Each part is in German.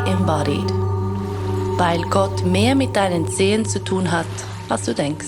Embodied. Weil Gott mehr mit deinen Zehen zu tun hat, als du denkst.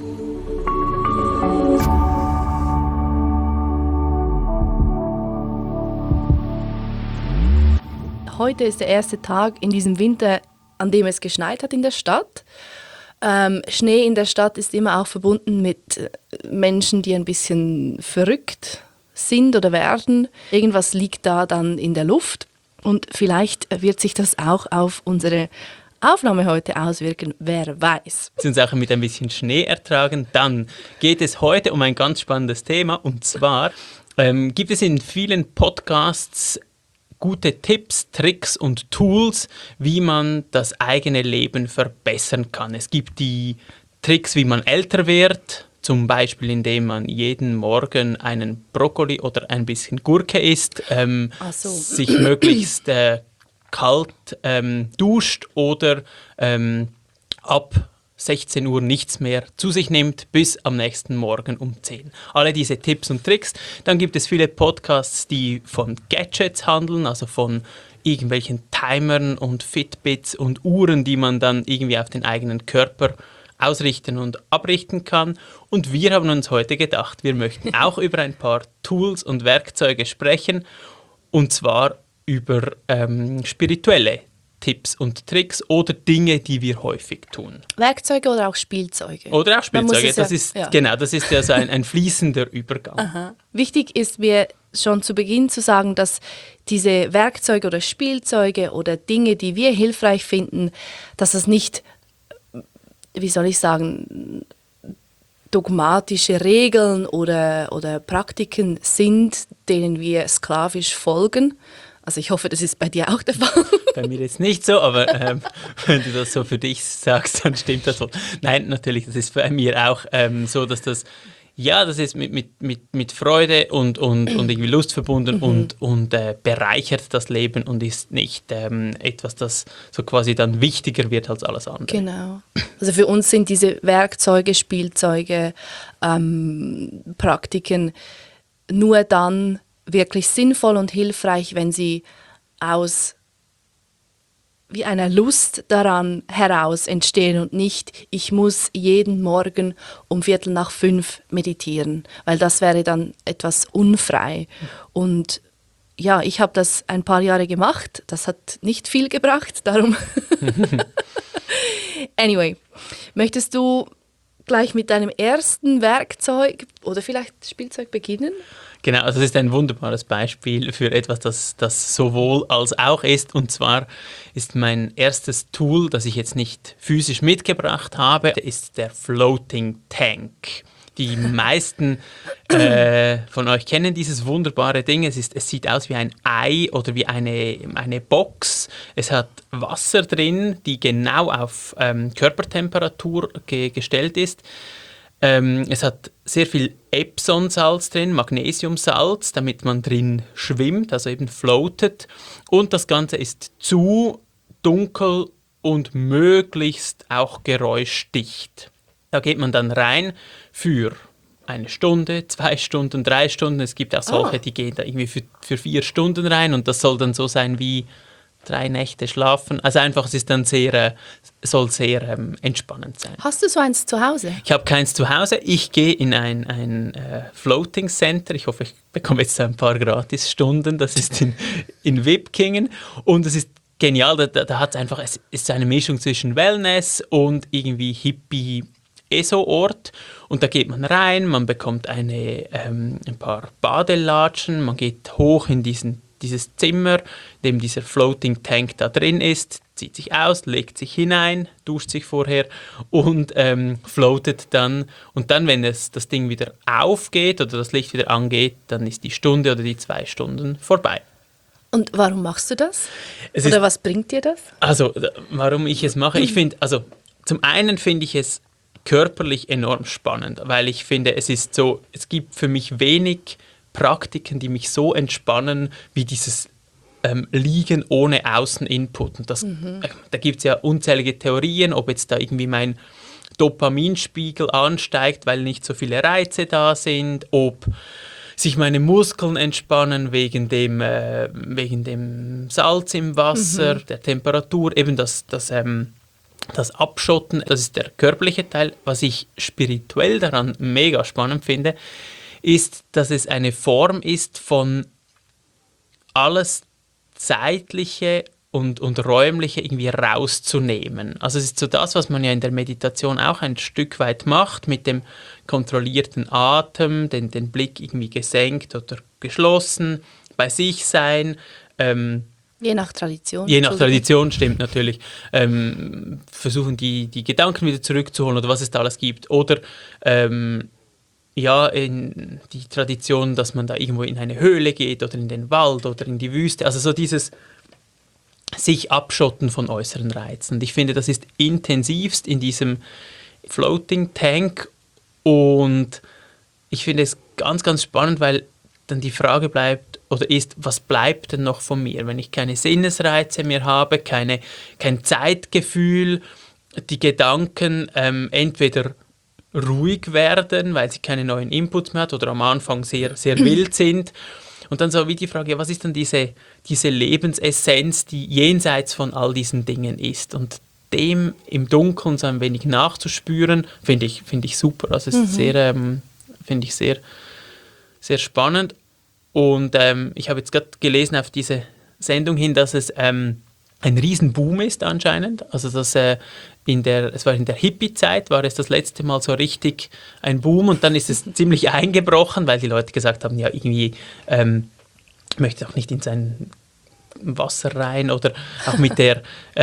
Heute ist der erste Tag in diesem Winter, an dem es geschneit hat in der Stadt. Schnee in der Stadt ist immer auch verbunden mit Menschen, die ein bisschen verrückt sind oder werden. Irgendwas liegt da dann in der Luft und vielleicht wird sich das auch auf unsere Aufnahme heute auswirken, wer weiß. Sie uns auch mit ein bisschen Schnee ertragen. Dann geht es heute um ein ganz spannendes Thema und zwar gibt es in vielen Podcasts gute Tipps, Tricks und Tools, wie man das eigene Leben verbessern kann. Es gibt die Tricks, wie man älter wird, zum Beispiel indem man jeden Morgen einen Brokkoli oder ein bisschen Gurke isst, sich möglichst kalt duscht oder ab 16 Uhr nichts mehr zu sich nimmt, bis am nächsten Morgen um 10. Alle diese Tipps und Tricks. Dann gibt es viele Podcasts, die von Gadgets handeln, also von irgendwelchen Timern und Fitbits und Uhren, die man dann irgendwie auf den eigenen Körper ausrichten und abrichten kann. Und wir haben uns heute gedacht, wir möchten auch über ein paar Tools und Werkzeuge sprechen, und zwar über spirituelle Tipps und Tricks oder Dinge, die wir häufig tun. Werkzeuge oder auch Spielzeuge? Oder auch Spielzeuge, das ist ja so ein fließender Übergang. Aha. Wichtig ist mir schon zu Beginn zu sagen, dass diese Werkzeuge oder Spielzeuge oder Dinge, die wir hilfreich finden, dass das nicht, wie soll ich sagen, dogmatische Regeln oder Praktiken sind, denen wir sklavisch folgen. Also ich hoffe, das ist bei dir auch der Fall. Bei mir ist nicht so, aber wenn du das so für dich sagst, dann stimmt das wohl. Nein, natürlich, das ist bei mir auch so, dass das ist mit Freude und irgendwie Lust verbunden und bereichert das Leben und ist nicht etwas, das so quasi dann wichtiger wird als alles andere. Genau. Also für uns sind diese Werkzeuge, Spielzeuge, Praktiken nur dann wirklich sinnvoll und hilfreich, wenn sie aus wie einer Lust daran heraus entstehen und nicht, ich muss jeden Morgen um 4:45 meditieren, weil das wäre dann etwas unfrei. Und ja, ich habe das ein paar Jahre gemacht, das hat nicht viel gebracht, darum. Anyway, möchtest du gleich mit deinem ersten Werkzeug oder vielleicht Spielzeug beginnen? Genau, also das ist ein wunderbares Beispiel für etwas, das sowohl als auch ist. Und zwar ist mein erstes Tool, das ich jetzt nicht physisch mitgebracht habe, ist der Floating Tank. Die meisten von euch kennen dieses wunderbare Ding. Es sieht aus wie ein Ei oder wie eine Box. Es hat Wasser drin, die genau auf Körpertemperatur gestellt ist. Es hat sehr viel Epsom-Salz drin, Magnesiumsalz, damit man drin schwimmt, also eben floatet. Und das Ganze ist zu dunkel und möglichst auch geräuschdicht. Da geht man dann rein für 1 Stunde, 2 Stunden, 3 Stunden. Es gibt auch solche, die gehen da irgendwie für 4 Stunden rein und das soll dann so sein wie 3 Nächte schlafen. Also einfach, es ist dann soll sehr entspannend sein. Hast du so eins zu Hause? Ich habe keins zu Hause. Ich gehe in ein Floating Center. Ich hoffe, ich bekomme jetzt ein paar Gratisstunden. Das ist in Wipkingen. Und es ist genial. Da hat es einfach, es ist eine Mischung zwischen Wellness und irgendwie Hippie-ESO-Ort. Und da geht man rein, man bekommt ein paar Badelatschen, man geht hoch in dieses Zimmer, in dem dieser Floating Tank da drin ist, zieht sich aus, legt sich hinein, duscht sich vorher und floatet dann. Und dann, wenn das Ding wieder aufgeht oder das Licht wieder angeht, dann ist die Stunde oder die 2 Stunden vorbei. Und warum machst du das? Oder was bringt dir das? Also, warum ich es mache? Ich finde, also zum einen finde ich es körperlich enorm spannend, weil ich finde, es gibt für mich wenig Praktiken, die mich so entspannen, wie dieses Liegen ohne Außeninput. Und da gibt es ja unzählige Theorien, ob jetzt da irgendwie mein Dopaminspiegel ansteigt, weil nicht so viele Reize da sind, ob sich meine Muskeln entspannen wegen dem Salz im Wasser, der Temperatur, eben das Abschotten, das ist der körperliche Teil. Was ich spirituell daran mega spannend finde, ist, dass es eine Form ist von alles Zeitliche und Räumliche irgendwie rauszunehmen. Also es ist so das, was man ja in der Meditation auch ein Stück weit macht, mit dem kontrollierten Atem, den Blick irgendwie gesenkt oder geschlossen, bei sich sein. Je nach Tradition. Je nach Tradition, stimmt natürlich. Versuchen die Gedanken wieder zurückzuholen oder was es da alles gibt. Oder in die Tradition, dass man da irgendwo in eine Höhle geht oder in den Wald oder in die Wüste. Also so dieses sich abschotten von äußeren Reizen. Und ich finde, das ist intensivst in diesem Floating Tank. Und ich finde es ganz, ganz spannend, weil dann die Frage bleibt oder ist, was bleibt denn noch von mir, wenn ich keine Sinnesreize mehr habe, kein Zeitgefühl, die Gedanken entweder ruhig werden, weil sie keine neuen Inputs mehr hat oder am Anfang sehr, sehr wild sind. Und dann so wie die Frage, was ist dann diese Lebensessenz, die jenseits von all diesen Dingen ist? Und dem im Dunkeln so ein wenig nachzuspüren, finde ich super. Also es ist finde ich sehr, sehr spannend. Und ich habe jetzt gerade gelesen auf diese Sendung hin, dass es ein Riesenboom ist anscheinend. Also dass es war in der Hippie-Zeit, war es das letzte Mal so richtig ein Boom und dann ist es ziemlich eingebrochen, weil die Leute gesagt haben, ja irgendwie möchte auch nicht in sein Wasser rein oder auch mit der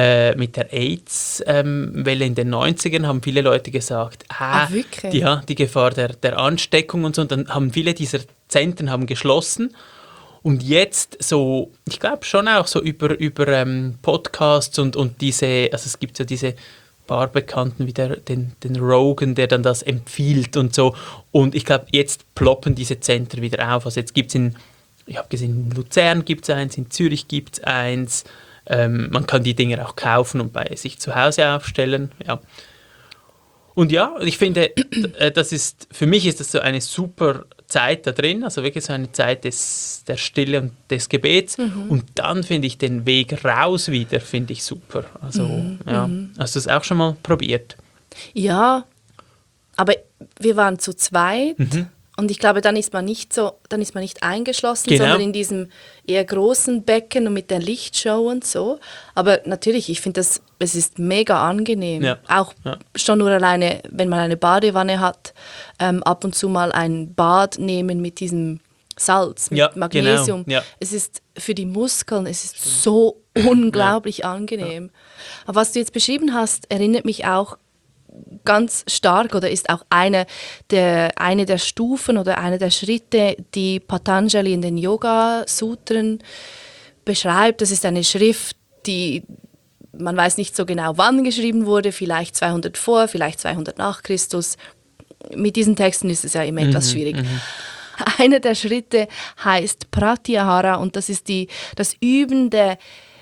AIDS-Welle in den 90ern haben viele Leute gesagt, die Gefahr der Ansteckung und so. Und dann haben viele dieser Zentren haben geschlossen. Und jetzt so, ich glaube schon auch so über Podcasts und diese, also es gibt ja diese paar Bekannten wie den Rogan, der dann das empfiehlt und so. Und ich glaube, jetzt ploppen diese Zentren wieder auf. Also jetzt gibt es ich habe gesehen, in Luzern gibt es eins, in Zürich gibt es eins. Man kann die Dinge auch kaufen und bei sich zu Hause aufstellen. Ja. Und ja, ich finde, für mich ist das so eine super Zeit da drin, also wirklich so eine Zeit der Stille und des Gebets. Und dann finde ich den Weg raus wieder, finde ich super. Also, Hast du es auch schon mal probiert? Ja, aber wir waren zu zweit. Und ich glaube, dann ist man nicht eingeschlossen, sondern in diesem eher großen Becken und mit der Lichtshow und so. Aber natürlich, ich finde es ist mega angenehm. Ja. Auch schon nur alleine, wenn man eine Badewanne hat, ab und zu mal ein Bad nehmen mit diesem Salz, mit Magnesium. Genau. Ja. Es ist für die Muskeln, es ist so unglaublich angenehm. Aber was du jetzt beschrieben hast, erinnert mich auch ganz stark oder ist auch eine der Stufen oder eine der Schritte, die Patanjali in den Yoga-Sutren beschreibt. Das ist eine Schrift, die man weiß nicht so genau, wann geschrieben wurde, vielleicht 200 vor, vielleicht 200 nach Christus. Mit diesen Texten ist es ja immer etwas schwierig. Einer der Schritte heißt Pratyahara und das ist das Üben der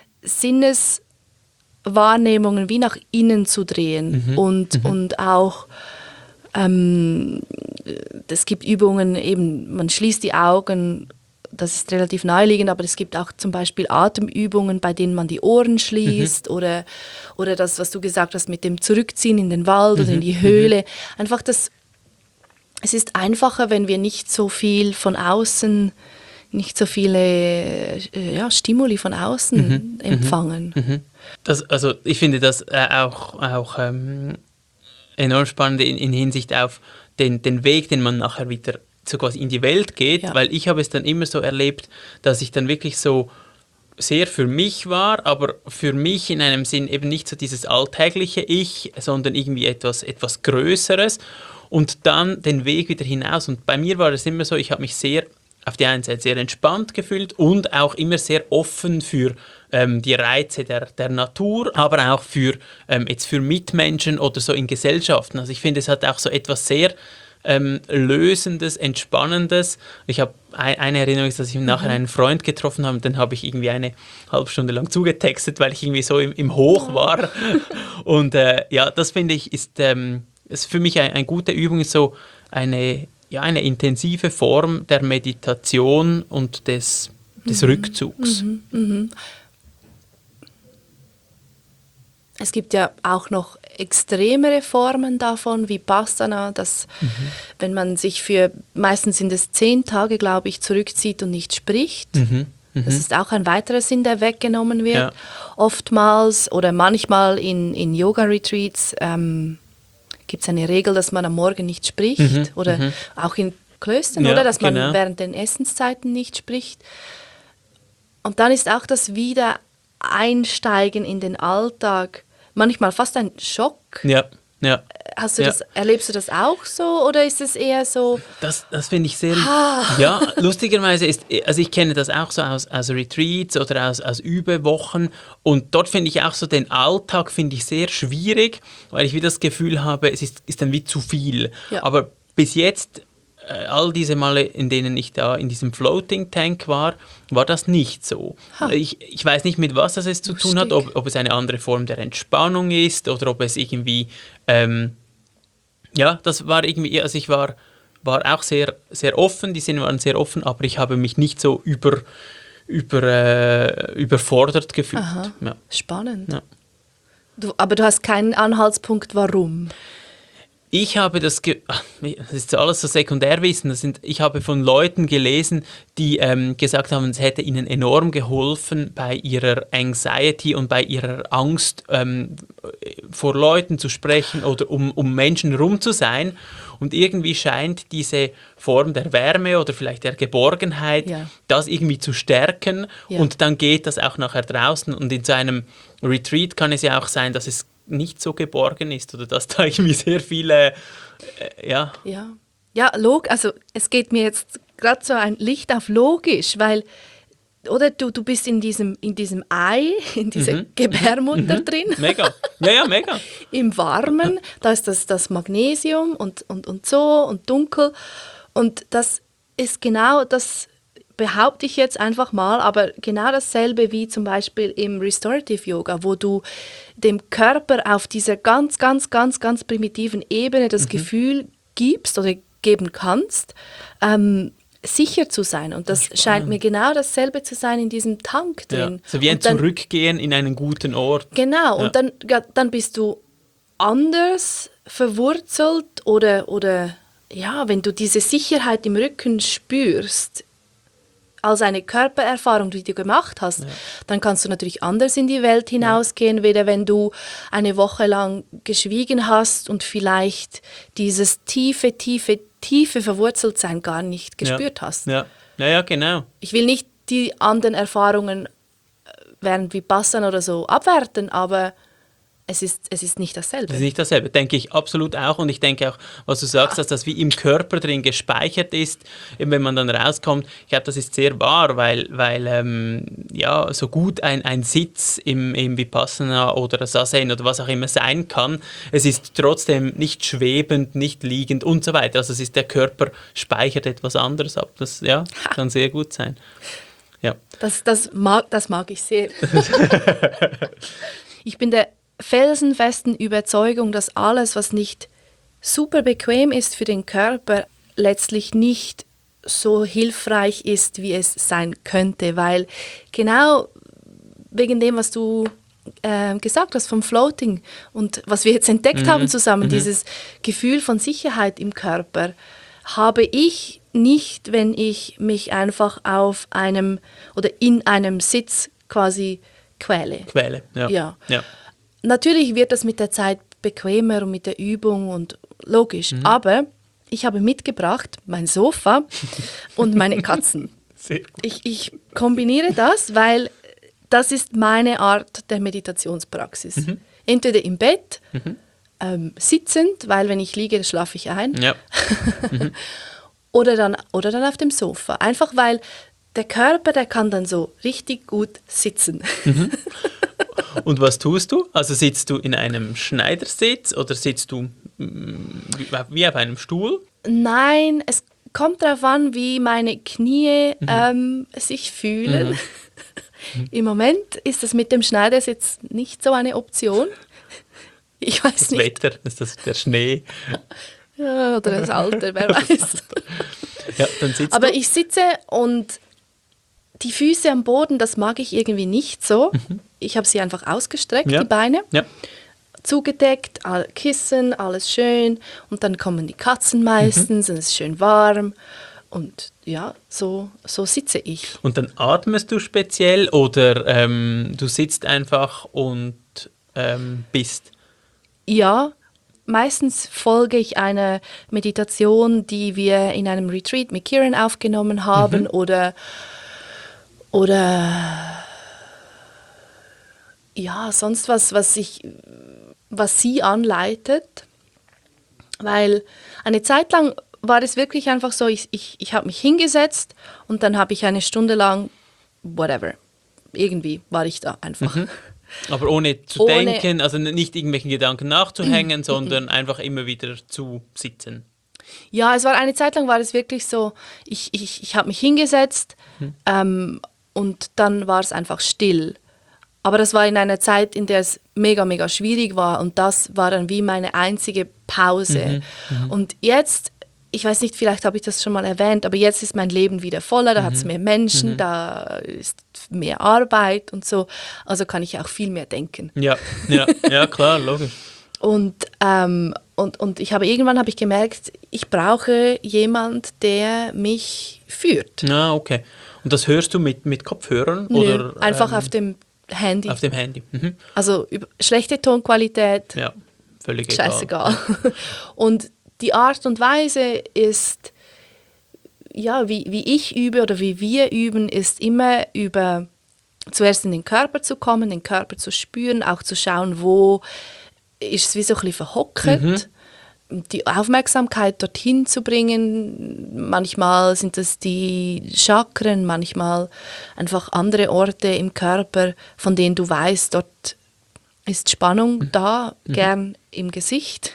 Sinneswahrnehmungen wie nach innen zu drehen und auch es gibt Übungen, eben man schließt die Augen, das ist relativ naheliegend, aber es gibt auch zum Beispiel Atemübungen, bei denen man die Ohren schließt oder das, was du gesagt hast mit dem Zurückziehen in den Wald oder in die Höhle. Einfach es ist einfacher, wenn wir nicht so viel von außen, nicht so viele Stimuli von außen empfangen. Also ich finde das auch enorm spannend in Hinsicht auf den Weg, den man nachher wieder so quasi in die Welt geht, weil ich habe es dann immer so erlebt, dass ich dann wirklich so sehr für mich war, aber für mich in einem Sinn eben nicht so dieses alltägliche Ich, sondern irgendwie etwas Größeres und dann den Weg wieder hinaus. Und bei mir war es immer so, ich habe mich auf die einen Seite sehr entspannt gefühlt und auch immer sehr offen für die Reize der Natur, aber auch für Mitmenschen oder so in Gesellschaften. Also ich finde, es hat auch so etwas sehr Lösendes, Entspannendes. Ich habe eine Erinnerung, dass ich nachher einen Freund getroffen habe, den habe ich irgendwie eine halbe Stunde lang zugetextet, weil ich irgendwie so im Hoch war. Und das finde ich ist für mich eine gute Übung, ist so eine ja, eine intensive Form der Meditation und des Rückzugs. Es gibt ja auch noch extremere Formen davon, wie Vipassana, dass wenn man sich meistens sind es 10 Tage, glaube ich, zurückzieht und nicht spricht. Das ist auch ein weiterer Sinn, der weggenommen wird. Ja. Oftmals oder manchmal in Yoga-Retreats gibt es eine Regel, dass man am Morgen nicht spricht. Oder auch in Klöstern, Ja, oder? Dass man genau. während den Essenszeiten nicht spricht. Und dann ist auch das Wiedereinsteigen in den Alltag manchmal fast ein Schock. Ja, ja. Erlebst du das auch so oder ist es eher so? Das finde ich sehr... Ja, lustigerweise also ich kenne das auch so aus Retreats oder aus Übewochen und dort finde ich auch so den Alltag finde ich sehr schwierig, weil ich wie das Gefühl habe, es ist dann wie zu viel. Ja. Aber bis jetzt, all diese Male, in denen ich da in diesem Floating Tank war das nicht so. Ich weiß nicht, mit was das es zu tun hat, ob es eine andere Form der Entspannung ist oder ob es irgendwie... ja, das war irgendwie, also ich war auch sehr, sehr offen, die Sinne waren sehr offen, aber ich habe mich nicht so überfordert gefühlt. Aha, ja. spannend. Ja. Aber du hast keinen Anhaltspunkt, warum? Ich habe das ist alles so Sekundärwissen, ich habe von Leuten gelesen, die gesagt haben, es hätte ihnen enorm geholfen bei ihrer Anxiety und bei ihrer Angst, vor Leuten zu sprechen oder um Menschen herum zu sein. Und irgendwie scheint diese Form der Wärme oder vielleicht der Geborgenheit, das irgendwie zu stärken. Ja. Und dann geht das auch nachher draußen. Und in so einem Retreat kann es ja auch sein, dass es nicht so geborgen ist oder dass da irgendwie sehr viele, ja. Ja, also es geht mir jetzt gerade so ein Licht auf logisch, weil, oder du bist in diesem Ei, in dieser Gebärmutter drin. Mega, ja, mega. Im Warmen, da ist das Magnesium und so und dunkel und das ist genau das, behaupte ich jetzt einfach mal, aber genau dasselbe wie zum Beispiel im Restorative Yoga, wo du dem Körper auf dieser ganz, ganz, ganz, ganz primitiven Ebene das Gefühl gibst oder geben kannst, sicher zu sein. Und das scheint mir genau dasselbe zu sein in diesem Tank drin. Ja. So wie ein Zurückgehen in einen guten Ort. Genau, und dann bist du anders verwurzelt oder ja, wenn du diese Sicherheit im Rücken spürst, als eine Körpererfahrung, die du gemacht hast, dann kannst du natürlich anders in die Welt hinausgehen, weder wenn du eine Woche lang geschwiegen hast und vielleicht dieses tiefe Verwurzeltsein gar nicht gespürt hast. Ja, genau. Ich will nicht die anderen Erfahrungen während Vipassana oder so abwerten, aber es ist nicht dasselbe. Es ist nicht dasselbe, denke ich absolut auch. Und ich denke auch, was du sagst, dass das wie im Körper drin gespeichert ist, eben wenn man dann rauskommt. Ich glaube, das ist sehr wahr, weil ja, so gut ein Sitz im Vipassana oder Zazen oder was auch immer sein kann, es ist trotzdem nicht schwebend, nicht liegend und so weiter. Also der Körper speichert etwas anderes ab. Das kann sehr gut sein. Ja. Das mag ich sehr. Ich bin der felsenfesten Überzeugung, dass alles, was nicht super bequem ist für den Körper, letztlich nicht so hilfreich ist, wie es sein könnte, weil genau wegen dem, was du gesagt hast vom Floating und was wir jetzt entdeckt haben zusammen, dieses Gefühl von Sicherheit im Körper, habe ich nicht, wenn ich mich einfach auf einem oder in einem Sitz quasi quäle. Ja. Natürlich wird das mit der Zeit bequemer und mit der Übung und logisch, aber ich habe mitgebracht mein Sofa und meine Katzen. Sehr gut. Ich kombiniere das, weil das ist meine Art der Meditationspraxis. Entweder im Bett, sitzend, weil wenn ich liege, schlafe ich ein. Ja. oder dann auf dem Sofa. Einfach weil der Körper, der kann dann so richtig gut sitzen. Und was tust du? Also sitzt du in einem Schneidersitz oder sitzt du wie auf einem Stuhl? Nein, es kommt darauf an, wie meine Knie sich fühlen. Im Moment ist das mit dem Schneidersitz nicht so eine Option. Ich weiß Das nicht. Wetter, ist das der Schnee? Ja, oder das Alter, wer weiß. Ja, dann sitzt Aber du. ich sitze und die Füße am Boden, das mag ich irgendwie nicht so. Ich habe sie einfach ausgestreckt, Ja. die Beine, Ja. zugedeckt, Kissen, alles schön. Und dann kommen die Katzen meistens und es ist schön warm. Und ja, so sitze ich. Und dann atmest du speziell oder du sitzt einfach und bist. Ja, meistens folge ich einer Meditation, die wir in einem Retreat mit Kieran aufgenommen haben oder ja, sonst was sie anleitet. Weil eine Zeit lang war es wirklich einfach so, ich habe mich hingesetzt und dann habe ich eine Stunde lang, whatever, irgendwie war ich da einfach. Aber ohne zu Ohne- denken, also nicht irgendwelchen Gedanken nachzuhängen, sondern einfach immer wieder zu sitzen. Ja, es war eine Zeit lang war es wirklich so, ich habe mich hingesetzt und dann war es einfach still. Aber das war in einer Zeit, in der es mega, mega schwierig war und das war dann wie meine einzige Pause. Und jetzt, ich weiß nicht, vielleicht habe ich das schon mal erwähnt, aber jetzt ist mein Leben wieder voller, da hat es mehr Menschen, da ist mehr Arbeit und so, also kann ich auch viel mehr denken. Ja, klar, logisch. Und irgendwann habe ich gemerkt, ich brauche jemand, der mich führt. Ah, okay. Und das hörst du mit Kopfhörern? Nö, Oder, einfach auf dem Handy. auf dem Handy? Mhm. Also schlechte Tonqualität, Ja, völlig egal. scheißegal. Und die Art und Weise ist, ja, wie ich übe oder wie wir üben, ist immer über zuerst in den Körper zu kommen, den Körper zu spüren, auch zu schauen, wo ist es wie so ein bisschen verhockert. Die Aufmerksamkeit dorthin zu bringen. Manchmal sind es die Chakren, manchmal einfach andere Orte im Körper, von denen du weißt, dort ist Spannung da, gern im Gesicht.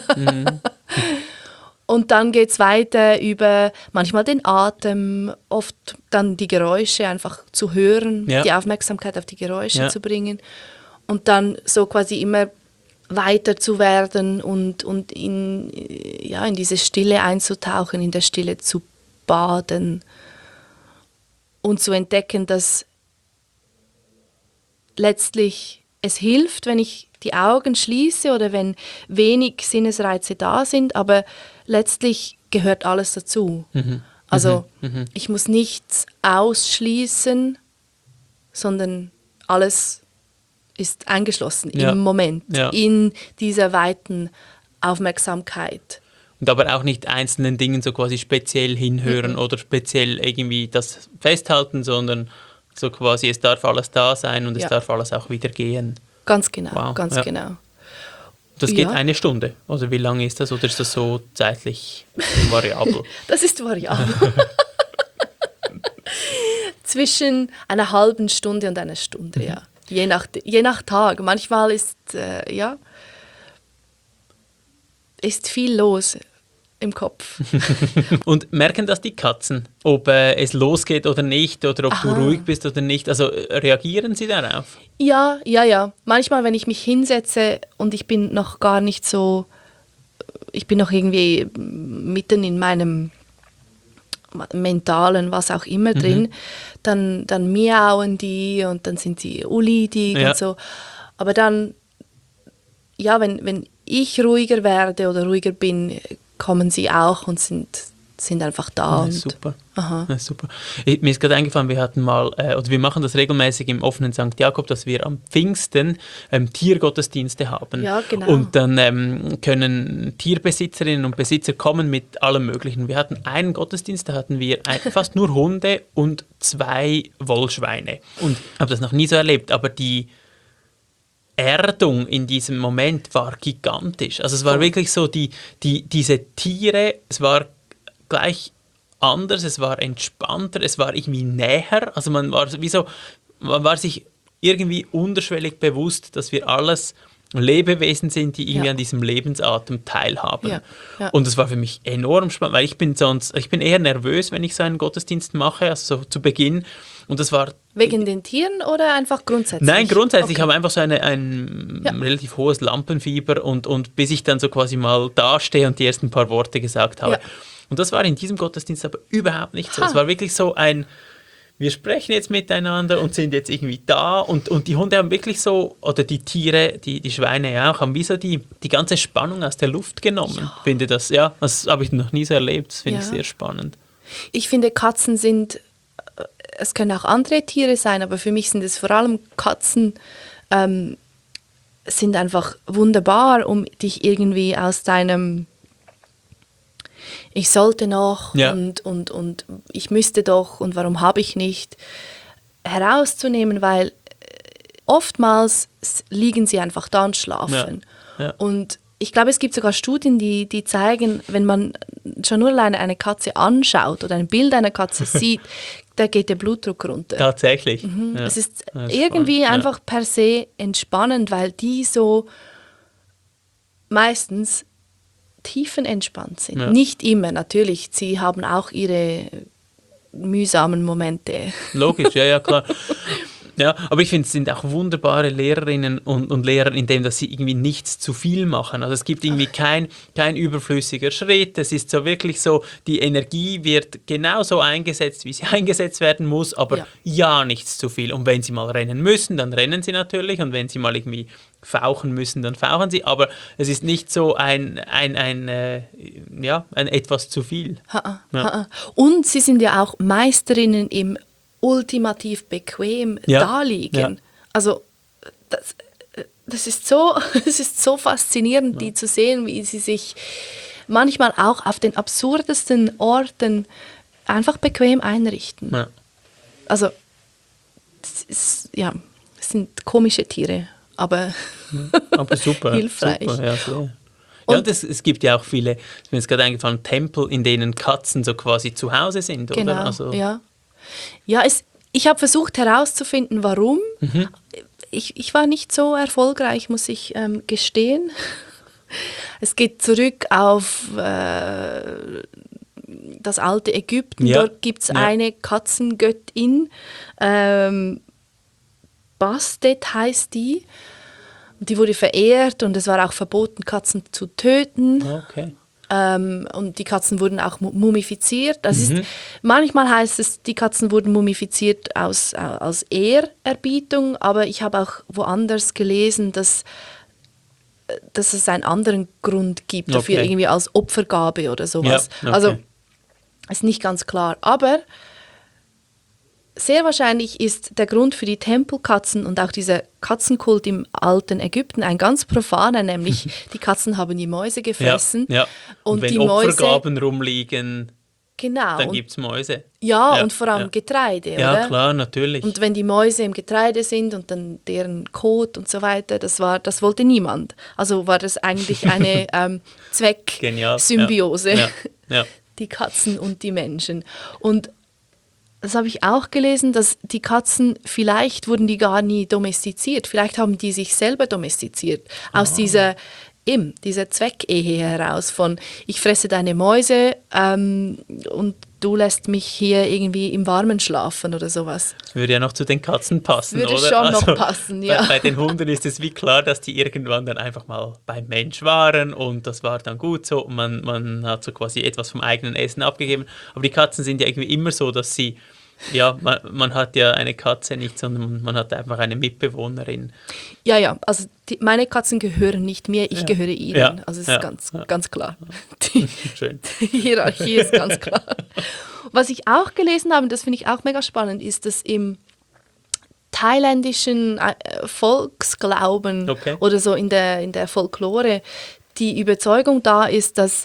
Und dann geht es weiter über manchmal den Atem, oft dann die Geräusche einfach zu hören, Ja. die Aufmerksamkeit auf die Geräusche Ja. zu bringen und dann so quasi immer weiter zu werden und in diese Stille einzutauchen, in der Stille zu baden und zu entdecken, dass letztlich es hilft, wenn ich die Augen schließe oder wenn wenig Sinnesreize da sind, aber letztlich gehört alles dazu. Also ich muss nichts ausschließen, sondern alles ist eingeschlossen Ja. im Moment, Ja. in dieser weiten Aufmerksamkeit. Und aber auch nicht einzelnen Dingen so quasi speziell hinhören oder speziell irgendwie das festhalten, sondern so quasi, es darf alles da sein und es Ja. darf alles auch wieder gehen. Ganz genau, Wow, ganz ja. genau. Das geht Ja. eine Stunde. Also wie lange ist das? Oder ist das so zeitlich variabel? Das ist variabel. Zwischen einer halben Stunde und einer Stunde, ja. Je nach Tag. Manchmal ist viel los im Kopf. Und merken das die Katzen, ob es losgeht oder nicht, oder ob du ruhig bist oder nicht? Also reagieren sie darauf? Ja. Manchmal, wenn ich mich hinsetze und ich bin noch gar nicht so, ich bin noch irgendwie mitten in meinem mentalen, was auch immer drin, dann miauen die und dann sind sie ulidig Ja. und so. Aber dann, ja, wenn ich ruhiger werde oder ruhiger bin, kommen sie auch und sind einfach da. Ja, und super. Aha. Ja, super. Mir ist gerade eingefallen, wir hatten mal, oder wir machen das regelmäßig im offenen St. Jakob, dass wir am Pfingsten Tiergottesdienste haben. Ja, genau. Und dann können Tierbesitzerinnen und Besitzer kommen mit allem Möglichen. Wir hatten einen Gottesdienst, da hatten wir fast nur Hunde und 2 Wollschweine. Und ich habe das noch nie so erlebt, aber die Erdung in diesem Moment war gigantisch. Also es war wirklich so, diese Tiere, es war gleich anders, es war entspannter, es war irgendwie näher. Also man war sich irgendwie unterschwellig bewusst, dass wir alles Lebewesen sind, die irgendwie Ja. an diesem Lebensatem teilhaben. Ja, ja. Und das war für mich enorm spannend, weil ich bin eher nervös, wenn ich so einen Gottesdienst mache, also so zu Beginn. Und das war Wegen den Tieren oder einfach grundsätzlich? Nein, grundsätzlich. Okay. Ich habe einfach so ein relativ hohes Lampenfieber und bis ich dann so quasi mal dastehe und die ersten paar Worte gesagt habe. Ja. Und das war in diesem Gottesdienst aber überhaupt nicht so. Ha. Es war wirklich so wir sprechen jetzt miteinander und sind jetzt irgendwie da und die Hunde haben wirklich so, oder die Tiere, die Schweine ja auch, haben wie so die ganze Spannung aus der Luft genommen. Ja. Finde das, das habe ich noch nie so erlebt. Das finde ich sehr spannend. Ich finde, Katzen sind, es können auch andere Tiere sein, aber für mich sind es vor allem Katzen, sind einfach wunderbar, um dich irgendwie aus deinem ich sollte noch und ich müsste doch und warum habe ich nicht herauszunehmen, weil oftmals liegen sie einfach da und schlafen. Ja. Und ich glaube, es gibt sogar Studien, die zeigen, wenn man schon nur alleine eine Katze anschaut oder ein Bild einer Katze sieht, da geht der Blutdruck runter. Tatsächlich. Mhm. Ja. Es ist Das ist irgendwie spannend. einfach per se entspannend, weil die so meistens tiefenentspannt sind. Ja. Nicht immer, natürlich. Sie haben auch ihre mühsamen Momente. Logisch, ja, klar. Ja, aber ich finde, es sind auch wunderbare Lehrerinnen und Lehrer, indem dass sie irgendwie nichts zu viel machen. Also es gibt irgendwie kein überflüssiger Schritt. Es ist so wirklich so, die Energie wird genauso eingesetzt, wie sie eingesetzt werden muss, aber ja nichts zu viel. Und wenn sie mal rennen müssen, dann rennen sie natürlich. Und wenn sie mal irgendwie fauchen müssen, dann fauchen sie. Aber es ist nicht so ein etwas zu viel. Ja. Und sie sind ja auch Meisterinnen im ultimativ bequem daliegen. Ja. Also das ist so, es ist so faszinierend, die zu sehen, wie sie sich manchmal auch auf den absurdesten Orten einfach bequem einrichten. Ja. Also es sind komische Tiere, aber super. hilfreich. Super, ja, sehr. Und es gibt ja auch viele, ist mir jetzt gerade eingefallen, Tempel, in denen Katzen so quasi zu Hause sind, Genau, oder? Also, ich habe versucht herauszufinden, warum. Ich war nicht so erfolgreich, muss ich gestehen. Es geht zurück auf das alte Ägypten. Dort gibt es eine Katzengöttin, Bastet heißt die. Die wurde verehrt und es war auch verboten, Katzen zu töten. Okay. Und die Katzen wurden auch mumifiziert. Manchmal heißt es, die Katzen wurden mumifiziert aus Ehrerbietung, aber ich habe auch woanders gelesen, dass es einen anderen Grund gibt dafür, irgendwie als Opfergabe oder sowas. Ja, okay. Also ist nicht ganz klar. Aber sehr wahrscheinlich ist der Grund für die Tempelkatzen und auch dieser Katzenkult im alten Ägypten ein ganz profaner, nämlich die Katzen haben die Mäuse gefressen. Ja. Und wenn die Opfergaben rumliegen, genau, dann gibt es Mäuse. Ja, und vor allem Getreide, ja, oder? Ja, klar, natürlich. Und wenn die Mäuse im Getreide sind und dann deren Kot und so weiter, das wollte niemand. Also war das eigentlich eine Zwecksymbiose, Ja. die Katzen und die Menschen. Und das habe ich auch gelesen, dass die Katzen, vielleicht wurden die gar nie domestiziert, vielleicht haben die sich selber domestiziert, aus dieser Zweckehe heraus von, ich fresse deine Mäuse und du lässt mich hier irgendwie im Warmen schlafen oder sowas. Das würde ja noch zu den Katzen passen, würde oder? Schon noch passen, ja. Bei den Hunden ist es wie klar, dass die irgendwann dann einfach mal beim Mensch waren und das war dann gut so und man hat so quasi etwas vom eigenen Essen abgegeben. Aber die Katzen sind ja irgendwie immer so, dass sie, man hat ja eine Katze nicht, sondern man hat einfach eine Mitbewohnerin. Ja, also meine Katzen gehören nicht mir, ich gehöre ihnen. Ja. Also es ist ganz klar. Schön. Die Hierarchie ist ganz klar. Was ich auch gelesen habe, und das finde ich auch mega spannend, ist, dass im thailändischen Volksglauben oder so in der Folklore die Überzeugung da ist, dass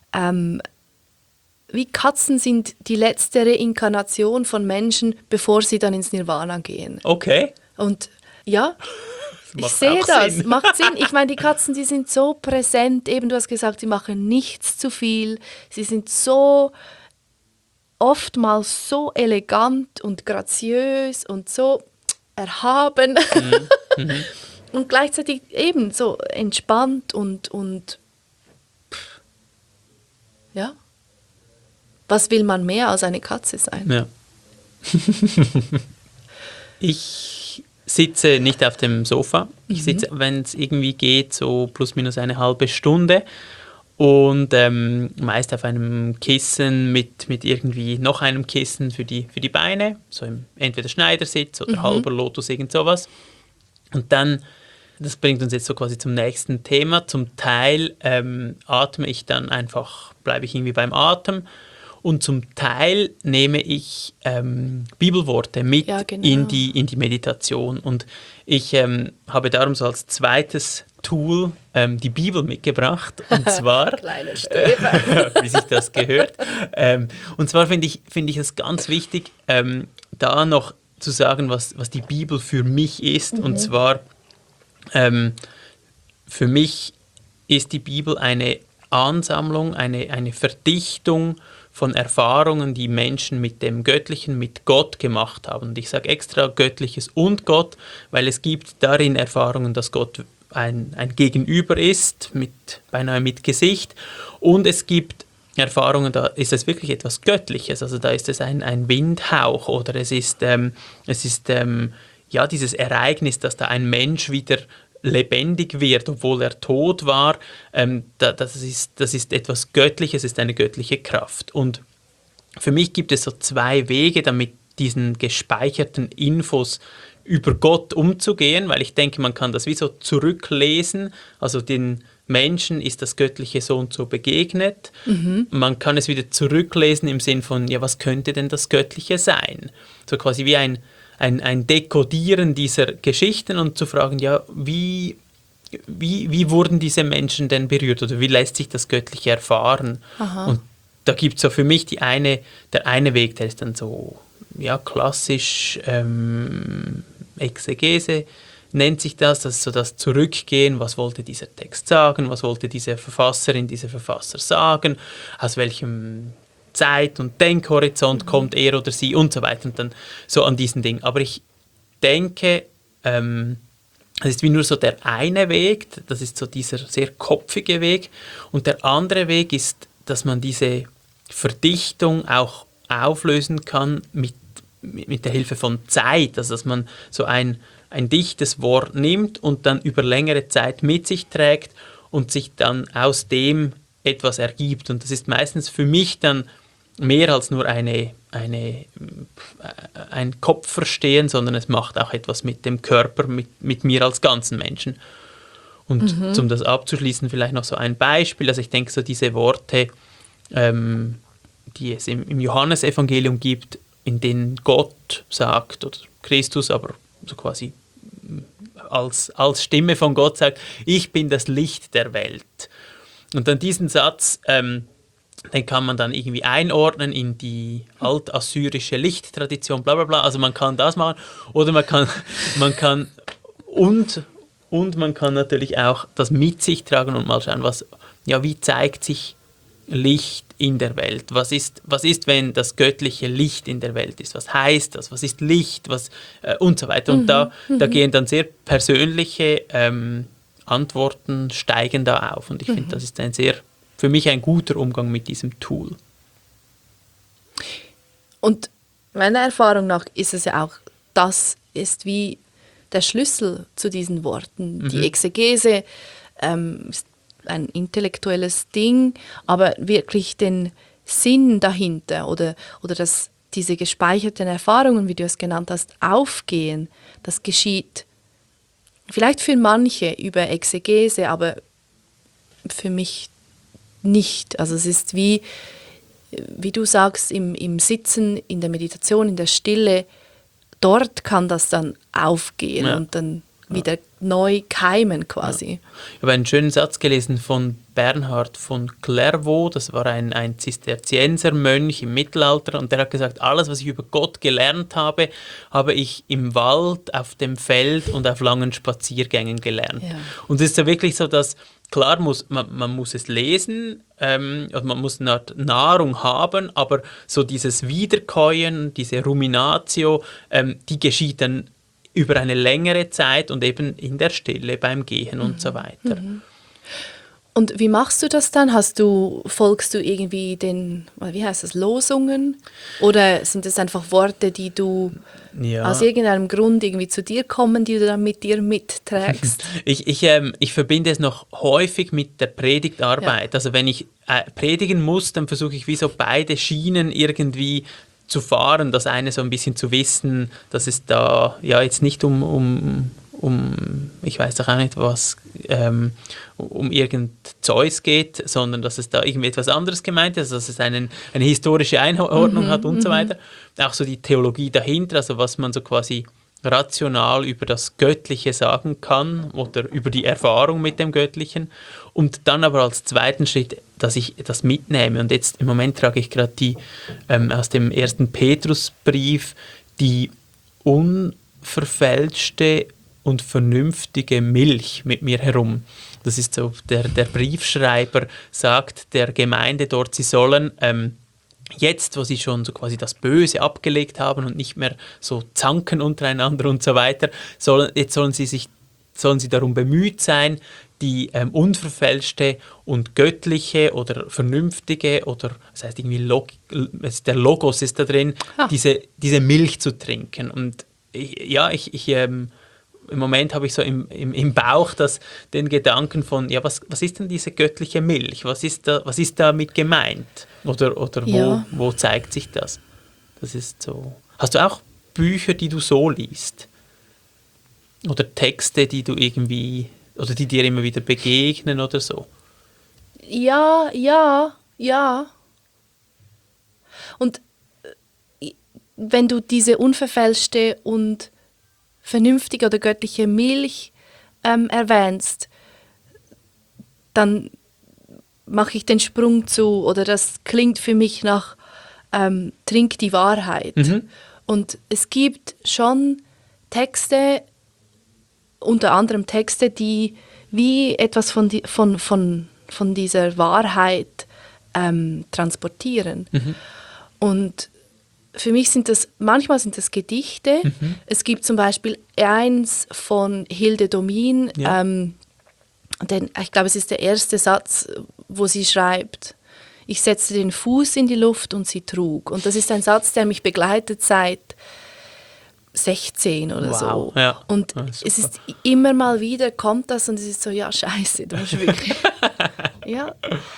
wie Katzen sind die letzte Reinkarnation von Menschen, bevor sie dann ins Nirvana gehen. Okay. Und ja, ich sehe das. Sinn. Macht Sinn. Ich meine, die Katzen, die sind so präsent. Eben, du hast gesagt, sie machen nichts zu viel. Sie sind so oftmals so elegant und graziös und so erhaben. Und gleichzeitig eben so entspannt und ja. Was will man mehr als eine Katze sein? Ja. Ich sitze nicht auf dem Sofa. Ich sitze, wenn es irgendwie geht, so plus minus eine halbe Stunde. Und meist auf einem Kissen mit irgendwie noch einem Kissen für die Beine, so im entweder Schneidersitz oder halber Lotus, irgend sowas. Und dann, das bringt uns jetzt so quasi zum nächsten Thema, zum Teil atme ich dann einfach, bleibe ich irgendwie beim Atem und zum Teil nehme ich Bibelworte mit in die Meditation. Und ich habe darum so als zweites Tool die Bibel mitgebracht, und zwar, wie sich das gehört. Und zwar finde ich es ganz wichtig, da noch zu sagen, was die Bibel für mich ist. Und zwar, für mich ist die Bibel eine Ansammlung, eine Verdichtung von Erfahrungen, die Menschen mit dem Göttlichen, mit Gott gemacht haben. Und ich sage extra Göttliches und Gott, weil es gibt darin Erfahrungen, dass Gott ein Gegenüber ist, beinahe mit Gesicht. Und es gibt Erfahrungen, da ist es wirklich etwas Göttliches. Also da ist es ein Windhauch oder es ist dieses Ereignis, dass da ein Mensch wieder lebendig wird, obwohl er tot war. Das ist etwas Göttliches, ist eine göttliche Kraft. Und für mich gibt es so zwei Wege, damit diesen gespeicherten Infos über Gott umzugehen, weil ich denke, man kann das wie so zurücklesen, also den Menschen ist das Göttliche so und so begegnet. Man kann es wieder zurücklesen im Sinn von, ja, was könnte denn das Göttliche sein? So quasi wie ein Dekodieren dieser Geschichten und zu fragen, ja, wie wurden diese Menschen denn berührt oder wie lässt sich das Göttliche erfahren? Aha. Und da gibt es so für mich der eine Weg, der ist dann so, ja, klassisch Exegese nennt sich das ist so das Zurückgehen, was wollte dieser Text sagen, was wollte diese Verfasserin, dieser Verfasser sagen, aus welchem Zeit- und Denkhorizont kommt er oder sie und so weiter und dann so an diesen Dingen. Aber ich denke, es ist wie nur so der eine Weg, das ist so dieser sehr kopfige Weg und der andere Weg ist, dass man diese Verdichtung auch auflösen kann mit der Hilfe von Zeit, also dass man so ein dichtes Wort nimmt und dann über längere Zeit mit sich trägt und sich dann aus dem etwas ergibt. Und das ist meistens für mich dann mehr als nur ein Kopfverstehen, sondern es macht auch etwas mit dem Körper, mit mir als ganzen Menschen. Und um das abzuschließen, vielleicht noch so ein Beispiel. Also ich denke, so diese Worte, die es im Johannesevangelium gibt, in denen Gott sagt, oder Christus, aber so quasi als Stimme von Gott sagt, ich bin das Licht der Welt. Und dann diesen Satz, den kann man dann irgendwie einordnen in die altassyrische Lichttradition, bla bla bla. Also man kann das machen oder man kann natürlich auch das mit sich tragen und mal schauen, wie zeigt sich Licht in der Welt? Was ist, wenn das göttliche Licht in der Welt ist? Was heißt das? Was ist Licht? Und so weiter. Und da gehen dann sehr persönliche Antworten steigen da auf. Und ich finde, das ist für mich ein guter Umgang mit diesem Tool. Und meiner Erfahrung nach ist es ja auch, das ist wie der Schlüssel zu diesen Worten. Die Exegese ist ein intellektuelles Ding, aber wirklich den Sinn dahinter oder dass diese gespeicherten Erfahrungen, wie du es genannt hast, aufgehen, das geschieht vielleicht für manche über Exegese, aber für mich nicht. Also es ist wie du sagst, im Sitzen, in der Meditation, in der Stille, dort kann das dann aufgehen und dann wieder neu keimen quasi. Ja. Ich habe einen schönen Satz gelesen von Bernhard von Clairvaux, das war ein Zisterziensermönch im Mittelalter und der hat gesagt, alles, was ich über Gott gelernt habe, habe ich im Wald, auf dem Feld und auf langen Spaziergängen gelernt. Ja. Und es ist ja wirklich so, dass klar, man muss es lesen, also man muss eine Art Nahrung haben, aber so dieses Wiederkäuen, diese Ruminatio, die geschieht dann über eine längere Zeit und eben in der Stille beim Gehen und so weiter. Und wie machst du das dann? Folgst du irgendwie den, wie heißt das, Losungen? Oder sind es einfach Worte, die du aus irgendeinem Grund irgendwie zu dir kommen, die du dann mit dir mitträgst? Ich verbinde es noch häufig mit der Predigtarbeit. Also wenn ich predigen muss, dann versuche ich wie so beide Schienen irgendwie zu fahren. Das eine so ein bisschen zu wissen, dass es da ja jetzt nicht um ich weiß doch auch nicht was, um irgend Zeus geht, sondern dass es da irgendwie etwas anderes gemeint ist, also dass es eine historische Einordnung hat und so weiter. Auch so die Theologie dahinter, also was man so quasi rational über das Göttliche sagen kann oder über die Erfahrung mit dem Göttlichen. Und dann aber als zweiten Schritt, dass ich das mitnehme. Und jetzt im Moment trage ich gerade die aus dem 1. Petrusbrief die unverfälschte und vernünftige Milch mit mir herum. Das ist so, der Briefschreiber sagt der Gemeinde dort, sie sollen jetzt, wo sie schon so quasi das Böse abgelegt haben und nicht mehr so zanken untereinander und so weiter, sollen sie darum bemüht sein, die unverfälschte und göttliche oder vernünftige oder, das heißt irgendwie der Logos ist da drin, diese Milch zu trinken. Und im Moment habe ich so im Bauch den Gedanken von, ja, was ist denn diese göttliche Milch? Was ist damit gemeint? Oder wo zeigt sich das? Das ist so. Hast du auch Bücher, die du so liest? Oder Texte, die du irgendwie, oder die dir immer wieder begegnen oder so? Ja. Und wenn du diese unverfälschte und vernünftige oder göttliche Milch erwähnst, dann mache ich den Sprung zu, oder das klingt für mich nach trink die Wahrheit. Und es gibt schon Texte, unter anderem Texte, die wie etwas von dieser Wahrheit transportieren. Und für mich manchmal sind das Gedichte. Es gibt zum Beispiel eins von Hilde Domin, ich glaube, es ist der erste Satz, wo sie schreibt: Ich setzte den Fuß in die Luft und sie trug. Und das ist ein Satz, der mich begleitet seit 16 oder so. Ja. Und es ist immer mal wieder, kommt das und es ist so, ja, scheiße, du musst wirklich... ja.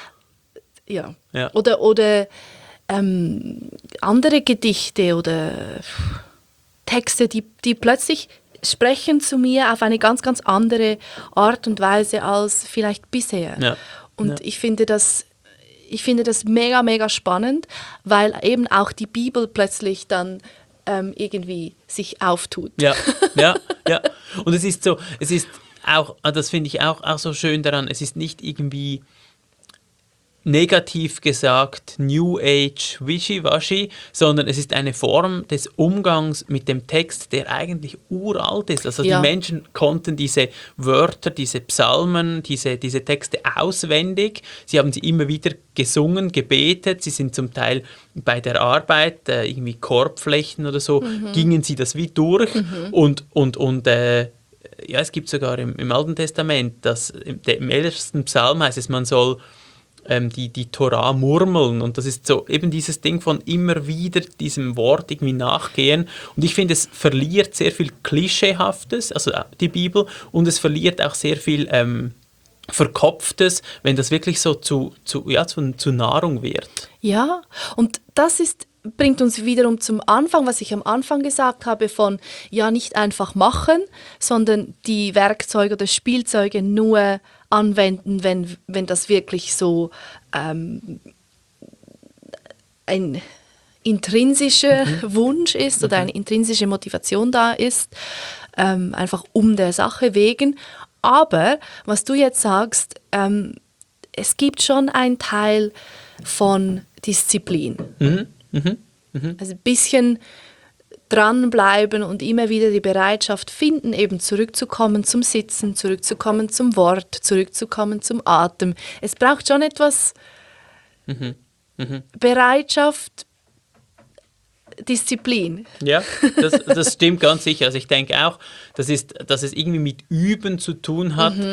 Oder andere Gedichte oder Texte, die plötzlich sprechen zu mir auf eine ganz, ganz andere Art und Weise als vielleicht bisher. Ja. Und ich finde das mega, mega spannend, weil eben auch die Bibel plötzlich dann irgendwie sich auftut. Ja. Und es ist auch, das finde ich auch so schön daran, es ist nicht irgendwie negativ gesagt New Age Wischiwaschi, sondern es ist eine Form des Umgangs mit dem Text, der eigentlich uralt ist. Also die Menschen konnten diese Wörter, diese Psalmen, diese Texte auswendig. Sie haben sie immer wieder gesungen, gebetet. Sie sind zum Teil bei der Arbeit, irgendwie Korbflechten oder so, gingen sie das wie durch. Und es gibt sogar im Alten Testament, im 1. Psalm heißt es, man soll die Torah murmeln, und das ist so eben dieses Ding von immer wieder diesem Wort irgendwie nachgehen, und ich finde, es verliert sehr viel Klischeehaftes, also die Bibel, und es verliert auch sehr viel Verkopftes, wenn das wirklich so zu Nahrung wird. Ja, und das bringt uns wiederum zum Anfang, was ich am Anfang gesagt habe, von nicht einfach machen, sondern die Werkzeuge oder Spielzeuge nur anwenden, wenn das wirklich so ein intrinsischer Wunsch ist oder eine intrinsische Motivation da ist, einfach um der Sache wegen. Aber was du jetzt sagst, es gibt schon einen Teil von Disziplin. Also ein bisschen dranbleiben und immer wieder die Bereitschaft finden, eben zurückzukommen zum Sitzen, zurückzukommen zum Wort, zurückzukommen zum Atem. Es braucht schon etwas Bereitschaft, Disziplin. Ja, das stimmt ganz sicher. Also ich denke auch, dass es irgendwie mit Üben zu tun hat.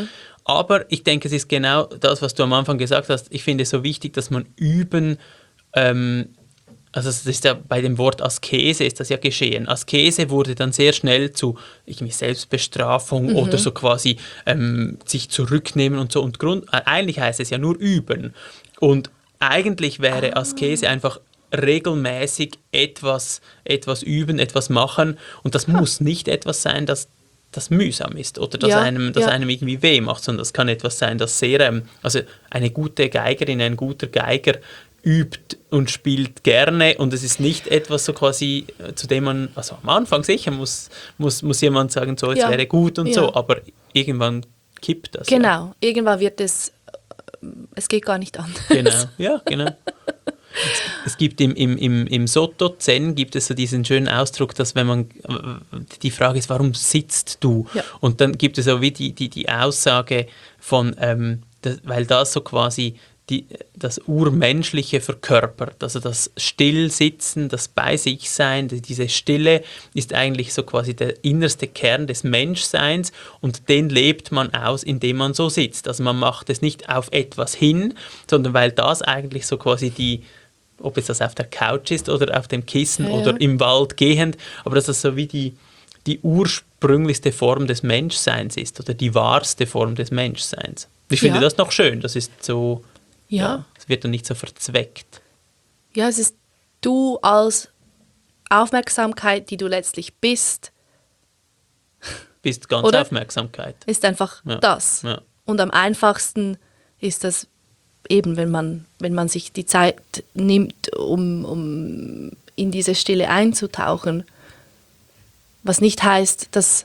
Aber ich denke, es ist genau das, was du am Anfang gesagt hast. Ich finde es so wichtig, dass man üben, also das ist ja bei dem Wort Askese ist das ja geschehen. Askese wurde dann sehr schnell zu irgendwie Selbstbestrafung oder so quasi sich zurücknehmen und so. Und eigentlich heißt es ja nur üben. Und eigentlich wäre Askese einfach regelmäßig etwas üben, etwas machen. Und das muss nicht etwas sein, das mühsam ist oder das einem irgendwie weh macht, sondern das kann etwas sein, das sehr, also eine gute Geigerin, ein guter Geiger übt und spielt gerne und es ist nicht etwas so quasi, zu dem man, also am Anfang sicher muss jemand sagen, so, jetzt wäre gut und so, aber irgendwann kippt das. Genau, irgendwann wird es geht gar nicht anders. Genau, ja, genau. Es gibt im Soto Zen gibt es so diesen schönen Ausdruck, dass wenn man, die Frage ist, warum sitzt du? Ja. Und dann gibt es so wie die Aussage von, weil das so quasi das Urmenschliche verkörpert, also das Stillsitzen, das Bei-sich-Sein, diese Stille ist eigentlich so quasi der innerste Kern des Menschseins und den lebt man aus, indem man so sitzt. Also man macht es nicht auf etwas hin, sondern weil das eigentlich so quasi ob es das auf der Couch ist oder auf dem Kissen oder im Wald gehend, aber dass das so wie die ursprünglichste Form des Menschseins ist oder die wahrste Form des Menschseins. Ich finde das noch schön, das ist so... Ja, es wird dann nicht so verzweckt. Ja, es ist du als Aufmerksamkeit, die du letztlich bist. Bist ganz oder? Aufmerksamkeit. Ist einfach das. Ja. Und am einfachsten ist das eben, wenn man sich die Zeit nimmt, um in diese Stille einzutauchen. Was nicht heißt, dass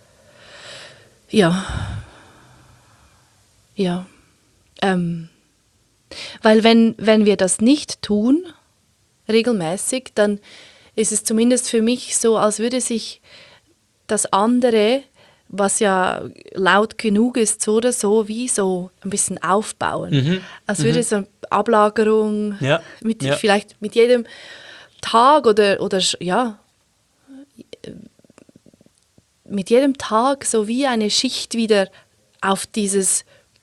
weil wenn wir das nicht tun, regelmäßig, dann ist es zumindest für mich so, als würde sich das andere, was ja laut genug ist, so oder so, wie so ein bisschen aufbauen. Als würde es eine Ablagerung vielleicht mit jedem Tag oder mit jedem Tag so wie eine Schicht wieder auf dieses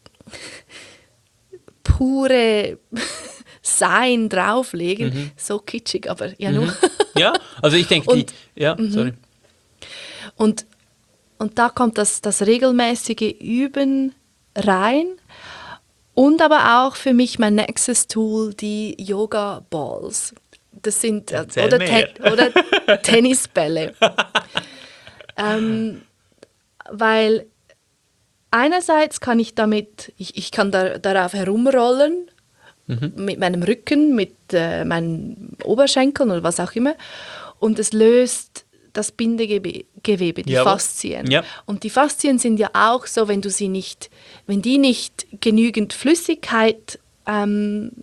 pure Sein drauflegen. So kitschig, aber ja nur. Ja, also ich denke, sorry. Und da kommt das regelmäßige Üben rein und aber auch für mich mein nächstes Tool, die Yoga Balls. Das sind oder Tennisbälle. Weil einerseits kann ich damit, ich kann darauf herumrollen, mit meinem Rücken, mit meinen Oberschenkeln oder was auch immer. Und es löst das Bindegewebe, die Faszien. Ja. Und die Faszien sind ja auch so, wenn die nicht genügend Flüssigkeit haben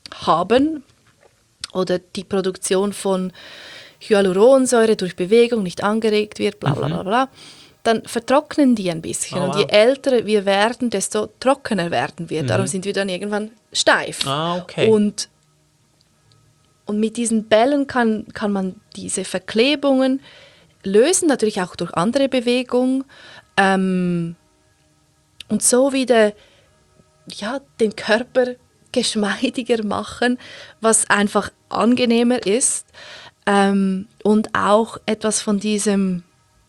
oder die Produktion von Hyaluronsäure durch Bewegung nicht angeregt wird, bla bla bla bla, dann vertrocknen die ein bisschen. Und je älter wir werden, desto trockener werden wir. Darum sind wir dann irgendwann steif. Okay. Und mit diesen Bällen kann man diese Verklebungen lösen, natürlich auch durch andere Bewegungen. Und so wieder den Körper geschmeidiger machen, was einfach angenehmer ist. Und auch etwas von diesem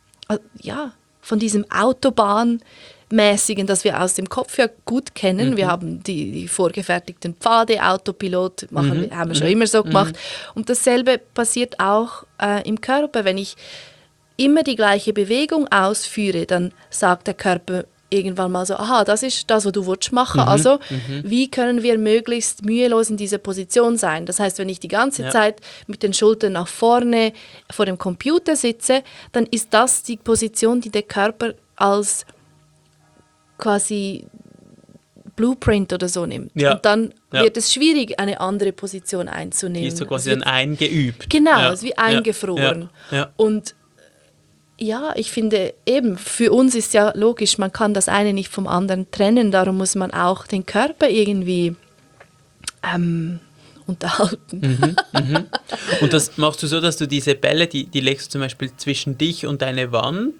Autobahnmäßigen, das wir aus dem Kopf ja gut kennen. Wir haben die vorgefertigten Pfade, Autopilot, haben wir schon immer so gemacht. Und dasselbe passiert auch im Körper. Wenn ich immer die gleiche Bewegung ausführe, dann sagt der Körper irgendwann mal so, aha, das ist das, was du machen willst. Also, wie können wir möglichst mühelos in dieser Position sein? Das heißt, wenn ich die ganze Zeit mit den Schultern nach vorne vor dem Computer sitze, dann ist das die Position, die der Körper als quasi Blueprint oder so nimmt. Ja. Und dann wird es schwierig, eine andere Position einzunehmen. Die ist so quasi dann eingeübt. Genau, es ist wie eingefroren. Ja. Und ja, ich finde eben, für uns ist ja logisch, man kann das eine nicht vom anderen trennen, darum muss man auch den Körper irgendwie unterhalten. Und das machst du so, dass du diese Bälle, die legst du zum Beispiel zwischen dich und deine Wand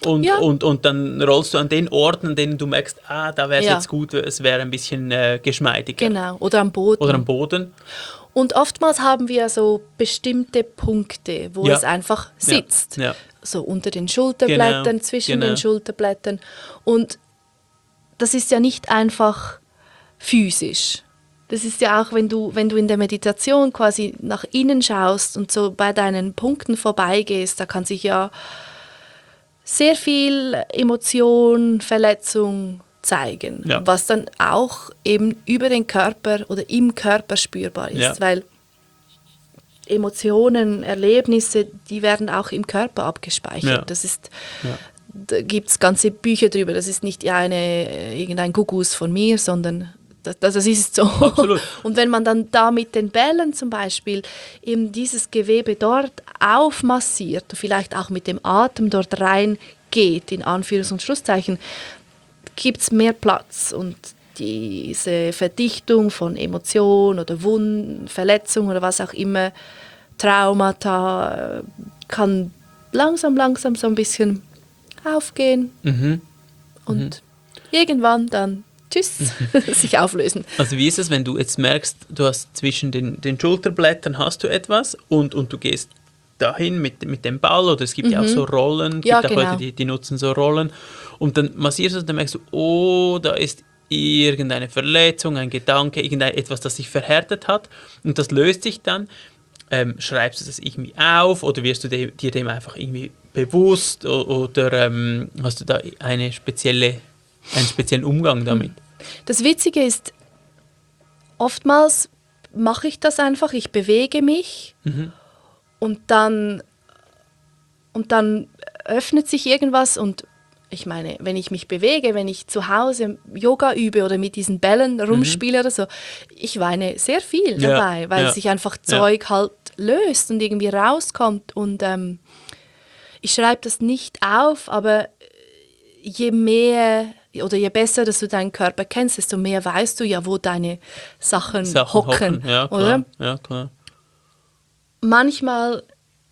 und dann rollst du an den Orten, an denen du merkst, da wäre es Ja. jetzt gut, es wäre ein bisschen geschmeidiger. Genau, oder am Boden. Oder am Boden. Und oftmals haben wir so bestimmte Punkte, wo Ja. es einfach sitzt. Ja. So unter den Schulterblättern, Genau, zwischen genau. den Schulterblättern. Und das ist ja nicht einfach physisch. Das ist ja auch, wenn du in der Meditation quasi nach innen schaust und so bei deinen Punkten vorbeigehst, da kann sich ja sehr viel Emotion, Verletzung zeigen, Ja. was dann auch eben über den Körper oder im Körper spürbar ist, Ja. weil Emotionen, Erlebnisse, die werden auch im Körper abgespeichert. Ja. Das ist, Ja. da gibt es ganze Bücher drüber. Das ist nicht irgendein Gugus von mir, sondern das ist so. Absolut. Und wenn man dann da mit den Bällen zum Beispiel eben dieses Gewebe dort aufmassiert, vielleicht auch mit dem Atem dort reingeht, in Anführungs- und Schlusszeichen, gibt es mehr Platz und diese Verdichtung von Emotionen oder Wunden, Verletzungen oder was auch immer, Traumata, kann langsam so ein bisschen aufgehen und irgendwann dann tschüss, sich auflösen. Also wie ist es, wenn du jetzt merkst, du hast zwischen den Schulterblättern hast du etwas und du gehst dahin mit dem Ball oder es gibt ja auch so Rollen, Ja, gibt auch genau. Leute, die nutzen so Rollen und dann massierst du und dann merkst du, oh, da ist irgendeine Verletzung, ein Gedanke, irgendetwas, das sich verhärtet hat und das löst sich dann. Schreibst du das irgendwie auf oder wirst du dir dem einfach irgendwie bewusst oder hast du da einen speziellen Umgang damit? Das Witzige ist, oftmals mache ich das einfach, ich bewege mich und dann öffnet sich irgendwas und ich meine, wenn ich mich bewege, wenn ich zu Hause Yoga übe oder mit diesen Bällen rumspiele oder so, ich weine sehr viel Ja, dabei, weil ja, sich einfach Zeug halt löst und irgendwie rauskommt und ich schreibe das nicht auf, aber je mehr oder je besser, dass du deinen Körper kennst, desto mehr weißt du ja, wo deine Sachen hocken, ja, klar. oder? Ja, klar. Manchmal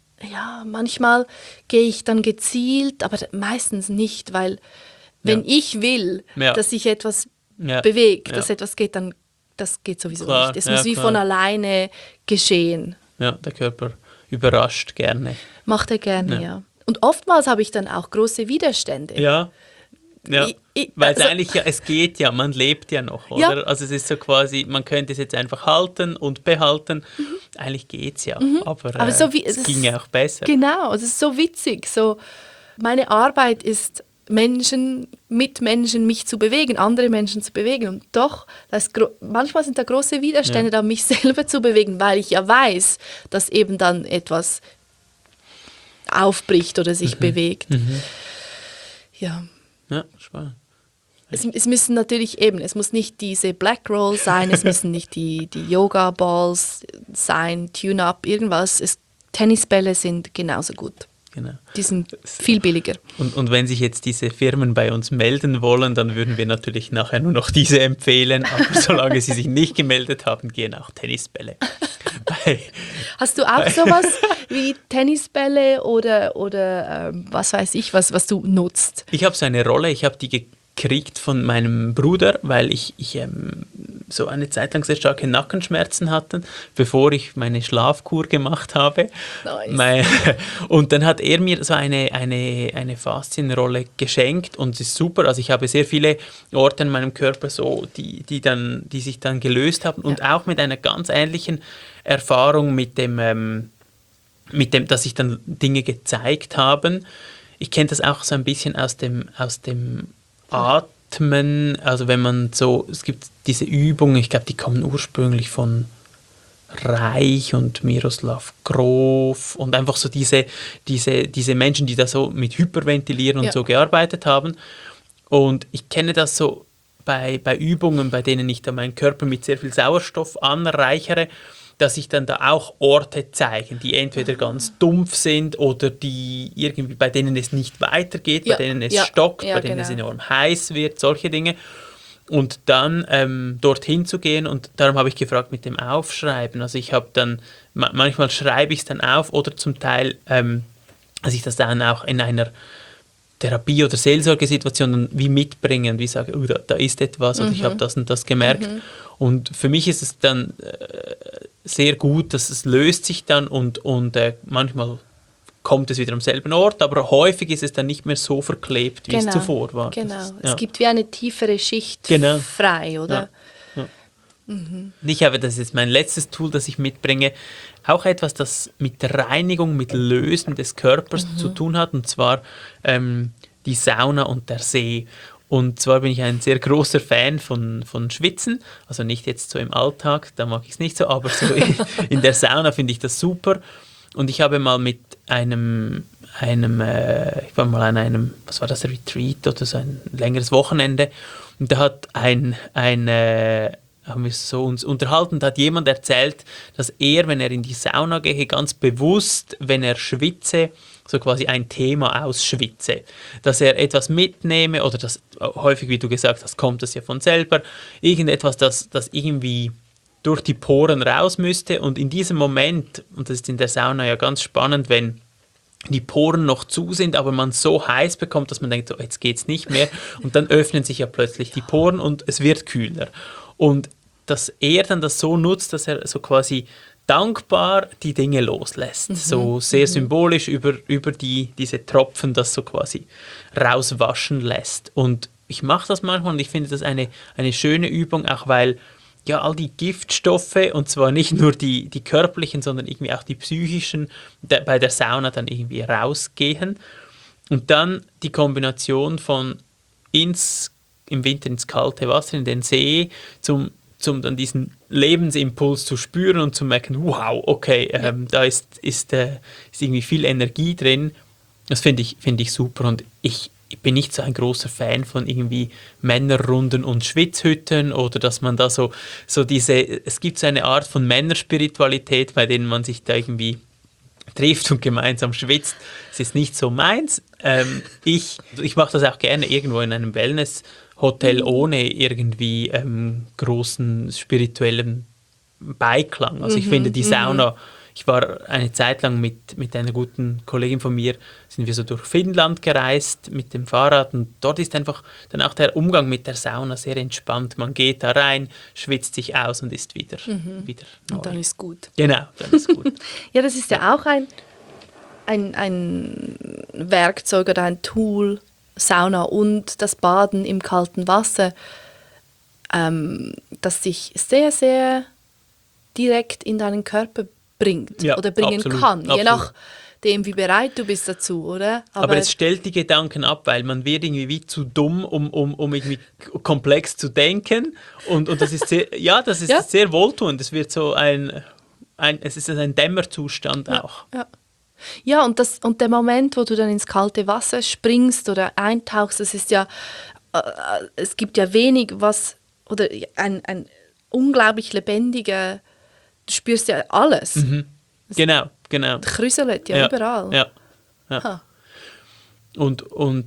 gehe ich dann gezielt, aber meistens nicht, weil wenn ich will, Ja. dass sich etwas Ja. bewegt, Ja. dass etwas geht, dann das geht sowieso Klar, nicht. Es ja, muss wie klar. von alleine geschehen. Ja, der Körper überrascht gerne. Macht er gerne, Ja. ja. Und oftmals habe ich dann auch große Widerstände. Ja. Weil also- eigentlich es geht ja, man lebt ja noch, Ja. oder? Also es ist so quasi, man könnte es jetzt einfach halten und behalten. Eigentlich geht es ja, aber so wie- es ginge auch besser. Genau, es ist so witzig. So, meine Arbeit ist, mit Menschen mich zu bewegen, andere Menschen zu bewegen. Und doch, manchmal sind da große Widerstände, da mich selber zu bewegen, weil ich ja weiß, dass eben dann etwas aufbricht oder sich bewegt. Ja. Ja, spannend. Es müssen natürlich eben, es muss nicht diese Black Roll sein, es müssen nicht die Yoga Balls sein, Tune-Up, irgendwas. Tennisbälle sind genauso gut. Genau. Die sind viel billiger. Und wenn sich jetzt diese Firmen bei uns melden wollen, dann würden wir natürlich nachher nur noch diese empfehlen. Aber solange sie sich nicht gemeldet haben, gehen auch Tennisbälle. Hast du auch sowas wie Tennisbälle oder was weiß ich, was du nutzt? Ich habe so eine Rolle, ich habe die gekriegt von meinem Bruder, weil ich so eine Zeit lang sehr starke Nackenschmerzen hatte, bevor ich meine Schlafkur gemacht habe. Nice. Und dann hat er mir so eine Faszienrolle geschenkt und es ist super. Also ich habe sehr viele Orte in meinem Körper, so, die sich dann gelöst haben und auch mit einer ganz ähnlichen Erfahrung mit dem, dass sich dann Dinge gezeigt haben. Ich kenne das auch so ein bisschen aus dem Atmen, also wenn man so, es gibt diese Übungen, ich glaube, die kommen ursprünglich von Reich und Miroslav Grof und einfach so diese Menschen, die da so mit Hyperventilieren und so gearbeitet haben. Und ich kenne das so bei Übungen, bei denen ich dann meinen Körper mit sehr viel Sauerstoff anreichere, dass sich dann da auch Orte zeigen, die entweder ganz dumpf sind oder die irgendwie, bei denen es nicht weitergeht, bei denen es stockt, bei denen es enorm heiß wird, solche Dinge. Und dann dorthin zu gehen und darum habe ich gefragt mit dem Aufschreiben. Also ich habe dann, manchmal schreibe ich es dann auf oder zum Teil, dass ich das dann auch in einer Therapie- oder Seelsorgesituation wie mitbringen, wie sagen, oh, da ist etwas oder ich habe das und das gemerkt. Und für mich ist es dann sehr gut, dass es löst sich dann und manchmal kommt es wieder am selben Ort, aber häufig ist es dann nicht mehr so verklebt, wie es zuvor war. Genau, Ist, es gibt wie eine tiefere Schicht frei, oder? Ja. Ich habe, das ist jetzt mein letztes Tool, das ich mitbringe, auch etwas, das mit der Reinigung, mit Lösen des Körpers zu tun hat, und zwar die Sauna und der See. Und zwar bin ich ein sehr großer Fan von Schwitzen, also nicht jetzt so im Alltag, da mag ich es nicht so, aber so in der Sauna finde ich das super. Und ich habe mal mit ich war mal an einem, was war das, Retreat oder so ein längeres Wochenende, und da hat haben wir so uns unterhalten, da hat jemand erzählt, dass er, wenn er in die Sauna gehe, ganz bewusst, wenn er schwitze, so quasi ein Thema ausschwitze. Dass er etwas mitnehme oder das häufig, wie du gesagt hast, kommt das ja von selber, irgendetwas, das irgendwie durch die Poren raus müsste, und in diesem Moment, und das ist in der Sauna ja ganz spannend, wenn die Poren noch zu sind, aber man so heiß bekommt, dass man denkt, so, jetzt geht's nicht mehr, und dann öffnen sich ja plötzlich die Poren und es wird kühler. Und dass er dann das so nutzt, dass er so quasi dankbar die Dinge loslässt. So sehr symbolisch über diese Tropfen, das so quasi rauswaschen lässt. Und ich mache das manchmal und ich finde das eine schöne Übung, auch weil ja all die Giftstoffe, und zwar nicht nur die körperlichen, sondern irgendwie auch die psychischen, bei der Sauna dann irgendwie rausgehen. Und dann die Kombination von im Winter ins kalte Wasser, in den See, zum dann diesen Lebensimpuls zu spüren und zu merken, wow, okay, da ist irgendwie viel Energie drin. Das finde ich super, und ich bin nicht so ein großer Fan von irgendwie Männerrunden und Schwitzhütten, oder dass man da so es gibt so eine Art von Männerspiritualität, bei denen man sich da irgendwie trifft und gemeinsam schwitzt. Das ist nicht so meins. Ich mache das auch gerne irgendwo in einem Wellness-Hotel ohne irgendwie großen spirituellen Beiklang. Also ich finde die Sauna, ich war eine Zeit lang mit einer guten Kollegin von mir, sind wir so durch Finnland gereist mit dem Fahrrad, und dort ist einfach dann auch der Umgang mit der Sauna sehr entspannt. Man geht da rein, schwitzt sich aus und ist wieder neu. Und dann ist gut. Genau, dann ist gut. Ja, das ist ja auch ein Werkzeug oder ein Tool, Sauna und das Baden im kalten Wasser, das dich sehr, sehr direkt in deinen Körper bringt oder bringen absolut, kann, je absolut. nachdem, wie bereit du bist dazu, oder? Aber es stellt die Gedanken ab, weil man wird irgendwie wie zu dumm, um irgendwie komplex zu denken, und das ist sehr, das ist sehr wohltuend. Es wird so es ist ein Dämmerzustand auch. Ja, und der Moment, wo du dann ins kalte Wasser springst oder eintauchst, das ist ja, es gibt ja wenig, oder ein unglaublich lebendiger, du spürst ja alles. Genau. Es krüselt ja überall. Ja. Und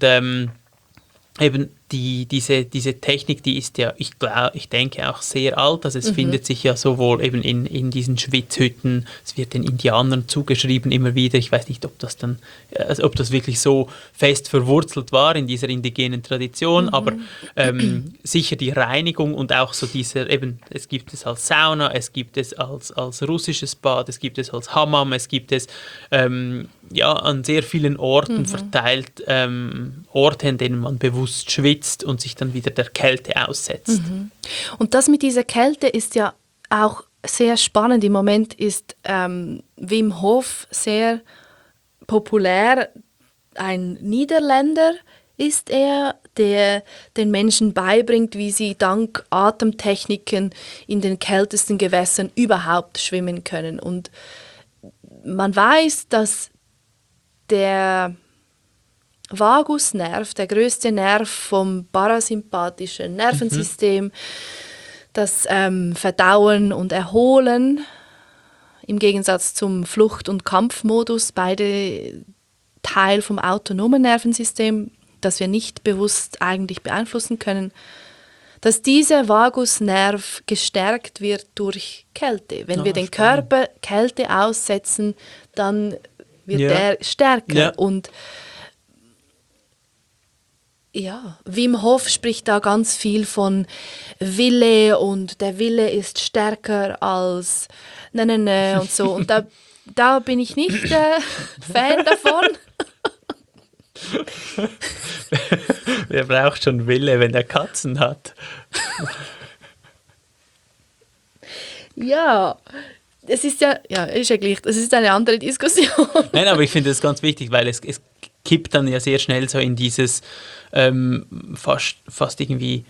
eben diese Technik, die ist ja, ich denke auch sehr alt. Also es findet sich ja sowohl eben in diesen Schwitzhütten, es wird den Indianern zugeschrieben immer wieder. Ich weiß nicht, ob das wirklich so fest verwurzelt war in dieser indigenen Tradition, aber sicher die Reinigung und auch so es gibt es als Sauna, es gibt es als russisches Bad, es gibt es als Hammam, es gibt es an sehr vielen Orten verteilt, Orte, in denen man bewusst schwitzt und sich dann wieder der Kälte aussetzt. Und das mit dieser Kälte ist ja auch sehr spannend. Im Moment ist Wim Hof sehr populär. Ein Niederländer ist er, der den Menschen beibringt, wie sie dank Atemtechniken in den kältesten Gewässern überhaupt schwimmen können. Und man weiß, dass der Vagusnerv, der größte Nerv vom parasympathischen Nervensystem, das Verdauen und Erholen, im Gegensatz zum Flucht- und Kampfmodus, beide Teil vom autonomen Nervensystem, das wir nicht bewusst eigentlich beeinflussen können, dass dieser Vagusnerv gestärkt wird durch Kälte. Wenn wir den Körper Kälte aussetzen, dann wird er stärker. Und ja, Wim Hof spricht da ganz viel von Wille und der Wille ist stärker als und so. Und da bin ich nicht Fan davon. Wer braucht schon Wille, wenn er Katzen hat? Ja, es ist ja gleich, das ist eine andere Diskussion. Nein, aber ich finde das ganz wichtig, weil es kippt dann ja sehr schnell so in dieses fast irgendwie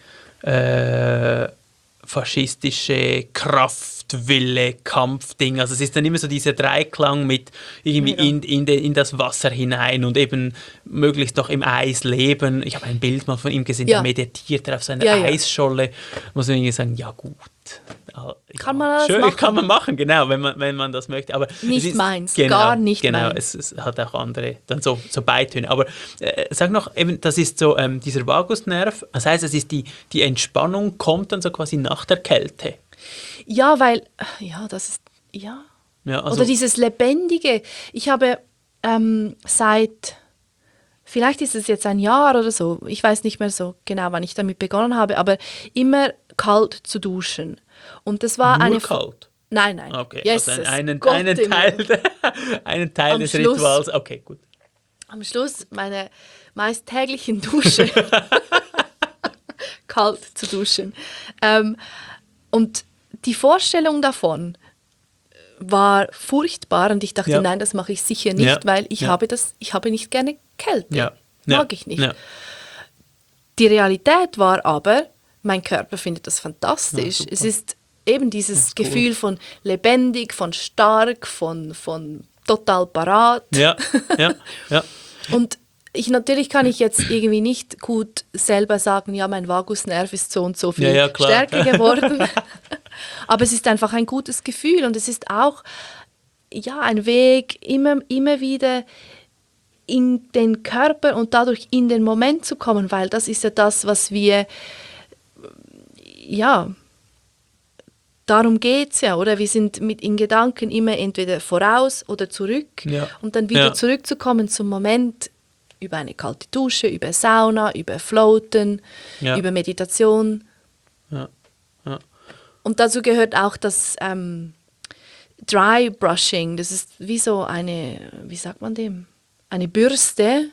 faschistische Kraftwille, Kampfding. Also es ist dann immer so dieser Dreiklang mit irgendwie in das Wasser hinein und eben möglichst doch im Eis leben. Ich habe ein Bild mal von ihm gesehen, der meditiert auf seiner Eisscholle. Muss man irgendwie sagen, ja gut. Kann man das schön, machen? Kann man machen, genau, wenn man das möchte. Aber nicht meins, gar nicht meins. Genau, es hat auch andere, dann so Beitöne. Aber sag noch, eben, das ist so dieser Vagusnerv, das heißt, es ist die Entspannung kommt dann so quasi nach der Kälte. Ja, weil, das ist, also, oder dieses Lebendige. Ich habe vielleicht ist es jetzt ein Jahr oder so, ich weiß nicht mehr so genau, wann ich damit begonnen habe, aber immer kalt zu duschen. Und das war nur kalt? Nein. Okay, Jesus, also einen Teil des Schluss, Rituals. Okay, gut. Am Schluss meine meist täglichen Dusche kalt zu duschen. Und die Vorstellung davon war furchtbar und ich dachte, nein, das mache ich sicher nicht, weil ich habe nicht gerne Kälte. Mag ich nicht. Ja. Die Realität war aber, mein Körper findet das fantastisch. Es ist eben dieses Gefühl von lebendig, von stark, von total parat. Ja. Und natürlich kann ich jetzt irgendwie nicht gut selber sagen, ja, mein Vagusnerv ist so und so viel stärker geworden. Aber es ist einfach ein gutes Gefühl und es ist auch ein Weg, immer wieder in den Körper und dadurch in den Moment zu kommen, weil das ist ja das, was wir, darum geht es ja, oder? Wir sind in Gedanken immer entweder voraus oder zurück und dann wieder zurückzukommen zum Moment über eine kalte Dusche, über Sauna, über Floaten, über Meditation. Ja. Und dazu gehört auch das Dry Brushing, das ist wie so eine, wie sagt man dem? Eine Bürste,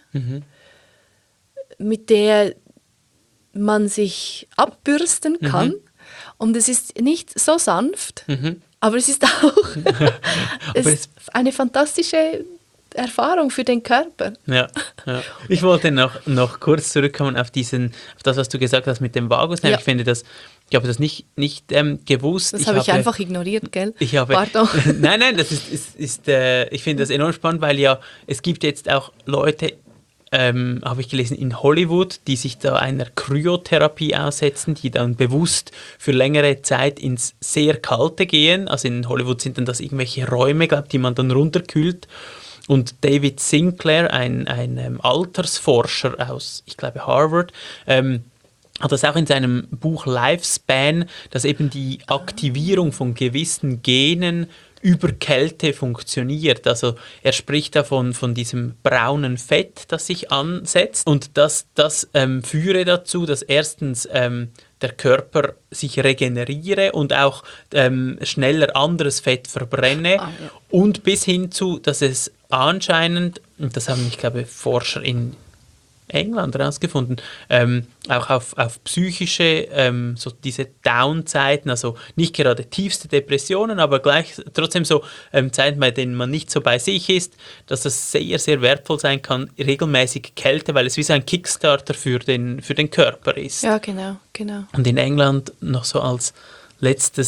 mit der man sich abbürsten kann. Und es ist nicht so sanft, aber es ist auch eine fantastische Erfahrung für den Körper. Ja. Ich wollte noch kurz zurückkommen auf das, was du gesagt hast mit dem Vagusnerv. Ich habe das nicht gewusst. Das habe ich einfach ignoriert, gell? Pardon. Nein, das ist ich finde das enorm spannend, weil es gibt jetzt auch Leute, habe ich gelesen, in Hollywood, die sich da einer Kryotherapie aussetzen, die dann bewusst für längere Zeit ins sehr Kalte gehen. Also in Hollywood sind dann das irgendwelche Räume, die man dann runterkühlt. Und David Sinclair, ein Altersforscher aus, ich glaube, Harvard, hat das auch in seinem Buch Lifespan, dass eben die Aktivierung von gewissen Genen über Kälte funktioniert. Also er spricht davon von diesem braunen Fett, das sich ansetzt und das führe dazu, dass erstens der Körper sich regeneriere und auch schneller anderes Fett verbrenne und bis hin zu, dass es anscheinend, und das haben, ich glaube, Forscher in England herausgefunden, auch auf psychische, so diese Down-Zeiten, also nicht gerade tiefste Depressionen, aber trotzdem so Zeiten, bei denen man nicht so bei sich ist, dass das sehr, sehr wertvoll sein kann, regelmäßig Kälte, weil es wie so ein Kickstarter für den Körper ist. Ja, genau. Und in England noch so als letzter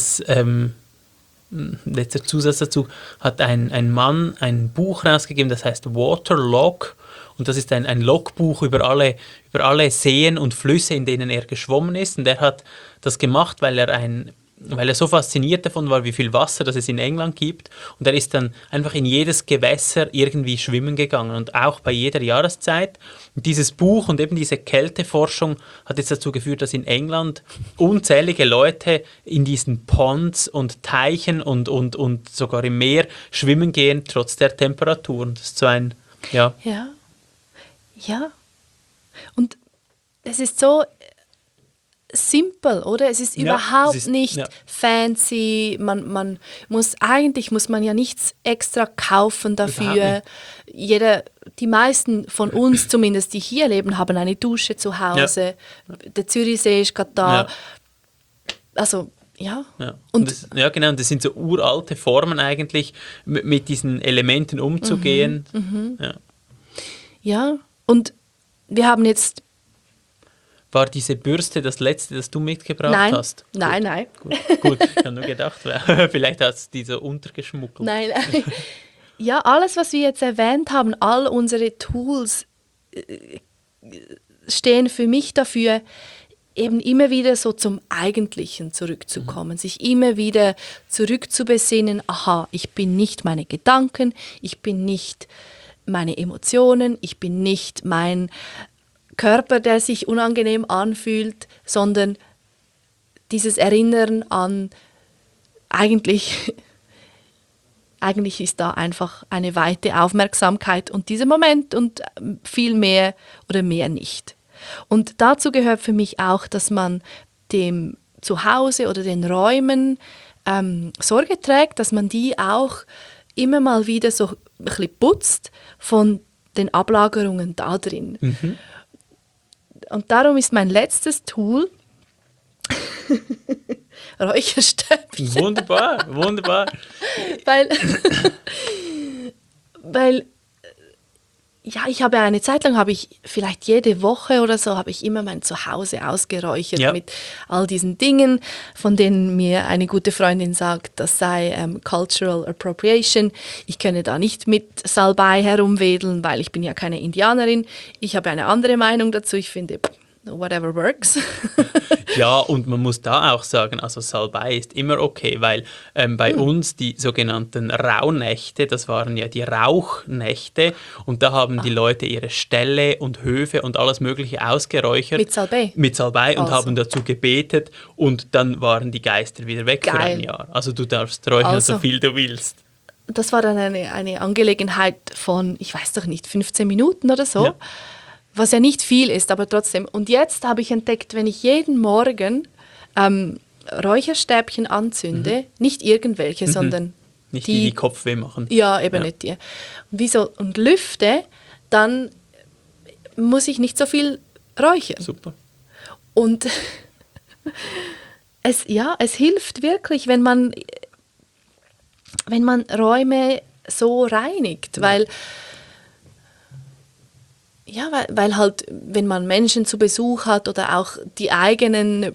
Zusatz dazu, hat ein Mann ein Buch rausgegeben, das heißt Waterlog. Und das ist ein Logbuch über alle Seen und Flüsse, in denen er geschwommen ist. Und er hat das gemacht, weil er so fasziniert davon war, wie viel Wasser das es in England gibt. Und er ist dann einfach in jedes Gewässer irgendwie schwimmen gegangen und auch bei jeder Jahreszeit. Und dieses Buch und eben diese Kälteforschung hat jetzt dazu geführt, dass in England unzählige Leute in diesen Ponds und Teichen und sogar im Meer schwimmen gehen, trotz der Temperaturen. Das ist so ein, Ja. Und es ist so simpel, oder? Es ist überhaupt nicht fancy. Eigentlich muss man ja nichts extra kaufen dafür. Die meisten von uns zumindest, die hier leben, haben eine Dusche zu Hause. Ja. Der Zürichsee ist gerade da. Ja. Also, ja. Und genau, und das sind so uralte Formen eigentlich, mit diesen Elementen umzugehen. Ja, und wir haben jetzt... War diese Bürste das letzte, das du mitgebracht hast? Nein. Gut, ich habe nur gedacht, vielleicht hast du die so untergeschmuggelt. Nein. Ja, alles, was wir jetzt erwähnt haben, all unsere Tools stehen für mich dafür, eben immer wieder so zum Eigentlichen zurückzukommen, sich immer wieder zurückzubesinnen, aha, ich bin nicht meine Gedanken, ich bin nicht meine Emotionen, ich bin nicht mein Körper, der sich unangenehm anfühlt, sondern dieses Erinnern an, eigentlich ist da einfach eine weite Aufmerksamkeit und dieser Moment und viel mehr oder mehr nicht. Und dazu gehört für mich auch, dass man dem Zuhause oder den Räumen Sorge trägt, dass man die auch immer mal wieder so ein bisschen putzt von den Ablagerungen da drin. Und darum ist mein letztes Tool Räucherstäbchen. Wunderbar. Weil ja, ich habe eine Zeit lang, vielleicht jede Woche oder so, habe ich immer mein Zuhause ausgeräuchert mit all diesen Dingen, von denen mir eine gute Freundin sagt, das sei Cultural Appropriation. Ich könne da nicht mit Salbei herumwedeln, weil ich bin ja keine Indianerin. Ich habe eine andere Meinung dazu. Ich finde, whatever works. Ja, und man muss da auch sagen, also Salbei ist immer okay, weil bei uns die sogenannten Rauhnächte, das waren ja die Rauchnächte und da haben die Leute ihre Ställe und Höfe und alles Mögliche ausgeräuchert. Mit Salbei? Mit Salbei und haben dazu gebetet und dann waren die Geister wieder weg für ein Jahr. Also du darfst räuchern, so viel du willst. Das war dann eine Angelegenheit von, ich weiß doch nicht, 15 Minuten oder so. Ja. Was ja nicht viel ist, aber trotzdem. Und jetzt habe ich entdeckt, wenn ich jeden Morgen Räucherstäbchen anzünde, nicht irgendwelche, sondern nicht die Kopfweh machen. Ja, eben nicht die. Und lüfte, dann muss ich nicht so viel räuchern. Super. Und es hilft wirklich, wenn man Räume so reinigt, weil halt, wenn man Menschen zu Besuch hat oder auch die eigenen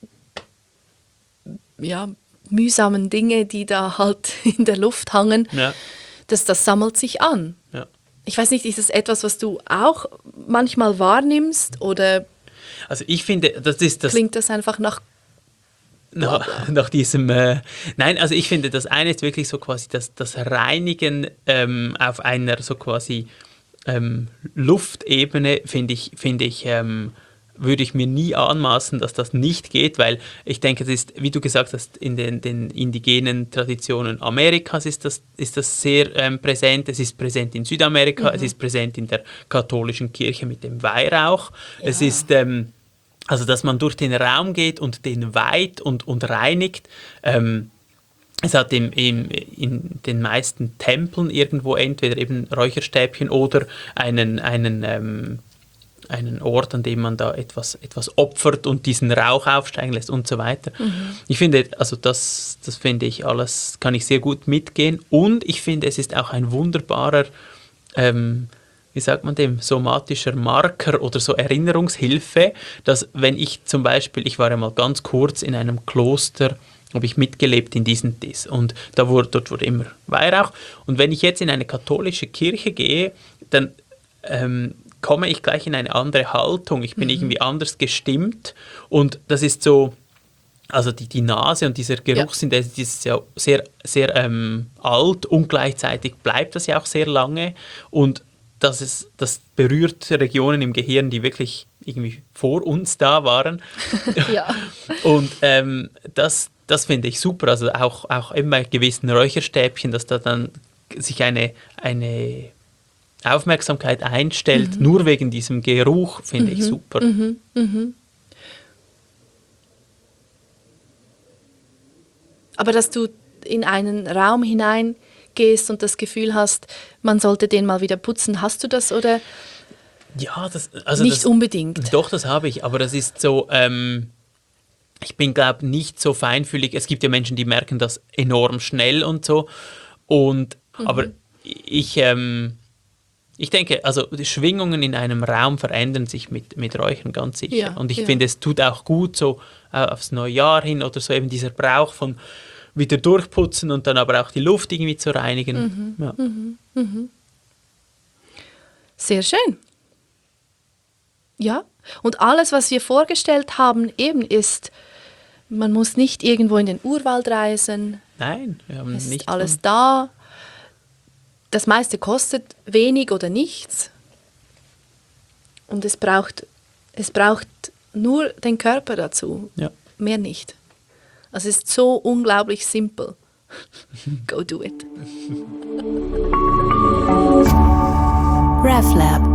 mühsamen Dinge, die da halt in der Luft hangen, das sammelt sich an. Ja. Ich weiß nicht, ist das etwas, was du auch manchmal wahrnimmst oder also ich finde, klingt das einfach nach diesem, nein, also ich finde, das eine ist wirklich so quasi das Reinigen auf einer so quasi Luftebene, finde ich, würde ich mir nie anmaßen, dass das nicht geht, weil ich denke, das ist, wie du gesagt hast, in den indigenen Traditionen Amerikas ist das sehr präsent. Es ist präsent in Südamerika, es ist präsent in der katholischen Kirche mit dem Weihrauch. Ja. Es ist, also dass man durch den Raum geht und den weiht und reinigt. Es hat in den meisten Tempeln irgendwo entweder eben Räucherstäbchen oder einen Ort, an dem man da etwas opfert und diesen Rauch aufsteigen lässt und so weiter. Ich finde, also das finde ich alles, kann ich sehr gut mitgehen. Und ich finde, es ist auch ein wunderbarer, wie sagt man dem, somatischer Marker oder so Erinnerungshilfe, dass wenn ich zum Beispiel, ich war ja mal ganz kurz in einem Kloster, habe ich mitgelebt in diesen Dis und dort wurde immer Weihrauch. Und wenn ich jetzt in eine katholische Kirche gehe, dann komme ich gleich in eine andere Haltung. Ich bin irgendwie anders gestimmt und das ist so, also die Nase und dieser Geruchssinn, das ist ja sehr, sehr alt und gleichzeitig bleibt das ja auch sehr lange und das berührt Regionen im Gehirn, die wirklich irgendwie vor uns da waren. Ja. Und das finde ich super, also auch eben bei gewissen Räucherstäbchen, dass da dann sich eine Aufmerksamkeit einstellt, nur wegen diesem Geruch, finde ich super. Aber dass du in einen Raum hineingehst und das Gefühl hast, man sollte den mal wieder putzen, hast du das oder Ja, nicht unbedingt? Doch, das habe ich, aber das ist so, ich bin, glaube ich, nicht so feinfühlig. Es gibt ja Menschen, die merken das enorm schnell und so. Aber ich denke, also die Schwingungen in einem Raum verändern sich mit Räuchern ganz sicher. Ja, Und ich ja. finde, es tut auch gut, so aufs neue Jahr hin oder so, eben dieser Brauch von wieder durchputzen und dann aber auch die Luft irgendwie zu reinigen. Ja. Sehr schön. Ja, und alles, was wir vorgestellt haben, eben ist, man muss nicht irgendwo in den Urwald reisen, Nein, wir haben es ist nicht alles da. Das meiste kostet wenig oder nichts. Und es braucht nur den Körper dazu, Ja. mehr nicht. Also es ist so unglaublich simpel. Go do it. RefLab